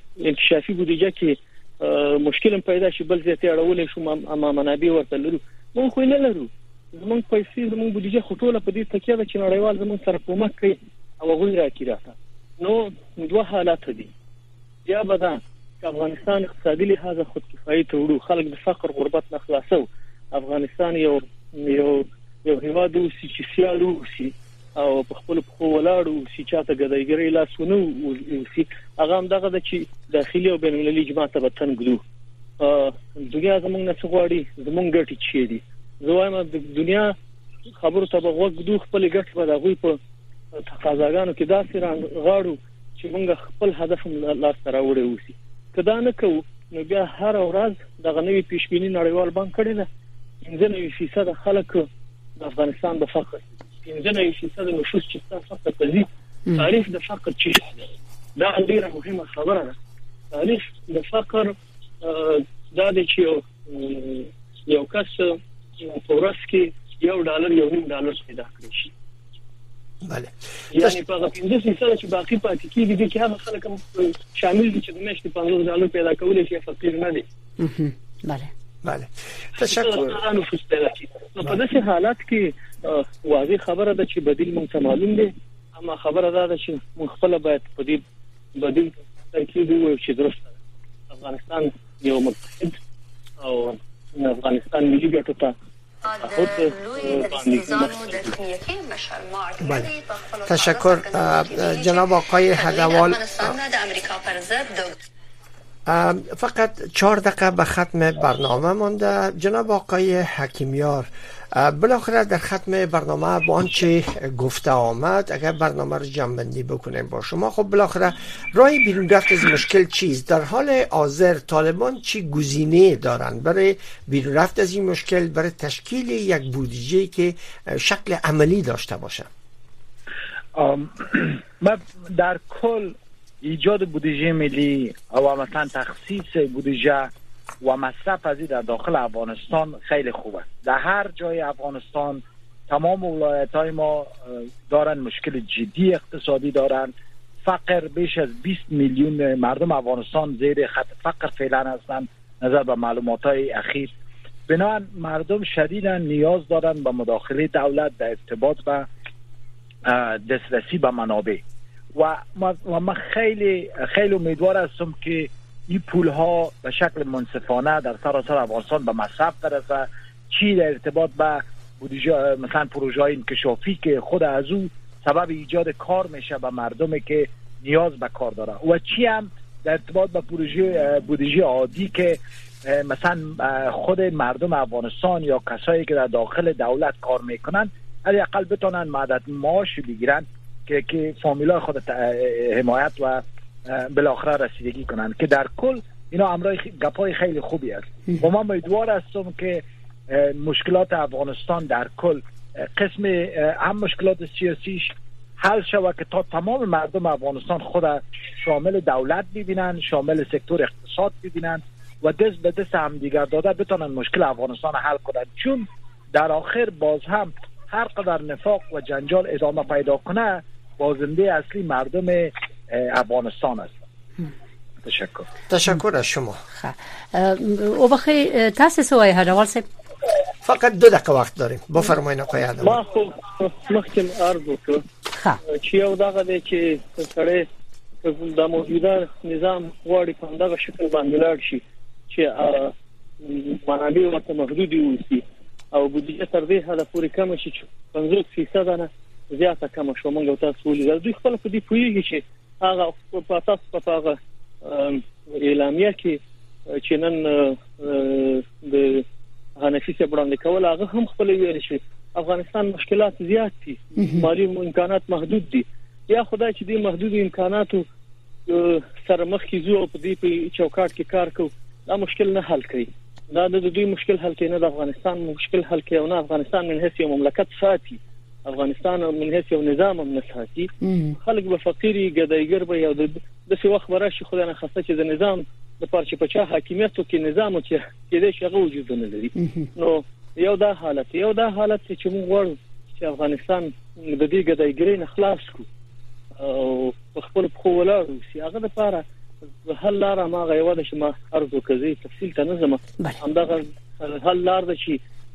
انکشافي بودجه کې مشکل پیدا شي بل ځای ته اړولې شو اما منابع ورته لرو. مونږ خو نه لرو زمونږ پیسې زمونږ بودیجه خټوله په دې تکیه ده چې نړیوال زمونږ سره کومک کوي او هغوی راکړي راته. نو دوه حالات دي، یا به دا چې افغانستان اقتصادي لحاظه خودکفایي ته وړو، خلک د فقر غربت نه خلاصو، افغانستان یو هیواد اوسي چې سیال اوسي او په خپل پخو ولاړ اوسي، چاته ګدایګري لاسونه اوسي. هغه هم دغه د چې داخلي او بین المللي جماعت به تنګلو. دنیا زمونږ نه څه غواړي، زمونږ ګټې چي دي. زه وایم د دنیا خبرو ته به غوږ ږدو، خپل ګټې به د هغوی په تقاضاګانو کې داسې غواړو چې موږ خپل هدف لاسته راوړی اوسي. که دا نه کوو نو بیا هر ورځ دغه نوې پیشبیني نړیوال بانک کړې ده 95% خلک د افغانستان د فقر 95% نفوس چې فقر کوي. تعریف د فقر چې دا ډیره مهمه خبره ده. تعریف د فقر دا د چې یو کس په ورځ کې $1.5 پیدا کړی شي. بله، یعنی په 15% چې باقي پاتې کیږي د کې هغه خلک شامل دي چې د میاشتې $15 پیدا کولای شي، فقیر نه دي. بله تشکر. نو په داسې حالات کې واضح خبره ده چې بدیل مونږ ته معلوم دی، اما خبره ده چې مونږ خپل باید په دې بدیل تاکید وکړو چې درسته افغانستان یو متحد او افغانستان ملي ګټو ته بله تشکر. جناب آقای هدوال، فقط 4 دقیقه به ختم برنامه مانده. جناب آقای حکیمیار، بالاخره در ختم برنامه با آنچه گفته آمد اگر برنامه رو جمع‌بندی بکنیم با شما، خب بالاخره راه بیرون رفت از مشکل چیست؟ در حال حاضر طالبان چی گزینه دارند برای بیرون رفت از این مشکل، برای تشکیل یک بودجه که شکل عملی داشته باشه؟ در کل ایجاد بودجه ملی و مثلا تخصیص بودجه و مصرف از این در داخل افغانستان خیلی خوبه. در هر جای افغانستان تمام ولایت‌های ما دارن مشکل جدی اقتصادی دارن. فقر بیش از 20 میلیون مردم افغانستان زیر خط فقر فعلا هستند نظر به معلومات‌های اخیر. بنابراین مردم شدیداً نیاز دارن به مداخله دولت در ارتباط و دسترسی به منابع و من خیلی امیدوار هستم که این پول ها به شکل منصفانه در سراسر افغانستان به مصرف برسه. چی در ارتباط به بودجه مثلا پروژه انکشافی که خود از او سبب ایجاد کار میشه به مردمی که نیاز به کار داره، و چی هم در ارتباط به بودجه عادی که مثلا خود مردم افغانستان یا کسایی که در داخل دولت کار میکنن حداقل بتونن مدد معاش بگیرن که فامیلای خود حمایت و بالاخره رسیدگی کنن، که در کل اینا امرای گپای خیلی خوبی است. و من امیدوار هستم که مشکلات افغانستان در کل قسم هم مشکلات سیاسیش حل شود که تا تمام مردم افغانستان خود شامل دولت ببینن، شامل سکتور اقتصاد ببینن و دست به دست هم دیگر داده بتونن مشکل افغانستان حل کنن. چون در آخر باز هم هر قدر نفاق و جنجال ادامه پیدا کنه، بازنده اصلی مردم افغانستان است. تشکر از شما. او بخیر تاسو سوای هدوال صاحب، فقط 2 دقیقه وقت داریم. بفرمایئ آقای هدوال. ما خو مخکې عرض وکړ چې یو دغه دی چې سره د موجوده نظام غواړي په دغه شکل باندې لاړ شي چې منابع ورته محدود وي او بودیجه تر دې حده پورې کم شي چې 50% نه زیاته کم شو. موږ تاسو ولې دوی خپل په دې پوهیږي چې هغه په تاسو په هغه اعلامیه کې چې نن د حنفي څخه وړاندې کول هغه هم خپل ویل شي افغانستان مشکلات زیات دي، مالی امکانات محدود دي. یا خدای چې دې محدود امکاناتو سره مخ کې زو په دې په چوکاټ کې کار کوي، دا مشکل نه حل کوي. دا د دوی مشکل حل کوي نه د افغانستان مشکل حل کوي، او نه افغانستان من حیث یو مملکت ساتي، افغانستان من حیث یو نظام هم نه ساتي. خلک به فقيري ګدایګر به یو د څه وخت براشي خدای نه خاصه چې د نظام د پارچه پچا حاکمیت کې نظام چې دې شغه وجود نه لري. نو یو دا حالت چې موږ غواړو چې افغانستان د دې ګدایګرۍ نه خلاص کو او په خپل خو ولاړو چې هغه د لپاره حل لاره ما غوښته چې ما ارزو کوي تفصیل ته نه زما همدغه حل لاره چې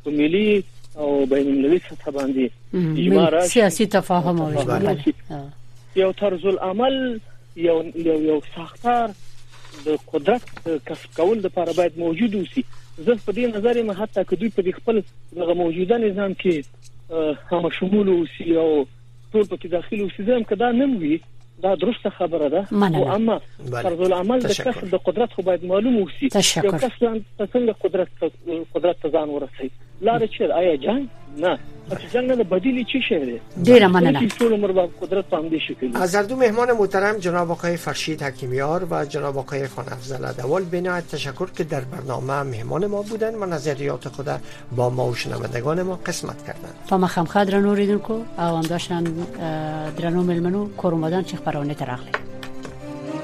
په ملي او بین المللي سطح باندې اجماع سیاسي تفاهم او یو طرز العمل یو ساختار د قدرت کسب کول لپاره باید موجود وي. زه په دې نظر یم حتی که دوی په خپل دغه موجوده نظام کې هم شمول وي او ټول پکې داخلي وي، زم کدا نه وي دا درسته خبره ده، او اما طرز العمل د کسب د قدرت خو باید معلوم وي. یو کس څنګه قدرت ته ځان ورسوي لاره چیرې آیا جنگ نه جنگ نه بدیلی چی شده؟ ډیره مننه. ټول عمر با قدرت پاندې شکل. از هر دو مهمان محترم جناب آقای فرشید حکیمیار و جناب آقای خان افضل عدوال بنهایت تشکر که در برنامه مهمان ما بودن و نظریات خود با ما و شنوندگان ما قسمت کردند. تا ما خمخه درنو ریدونکو او هم داشتن درنو ملمنو کور اومدن چه خبرونه ترغلی.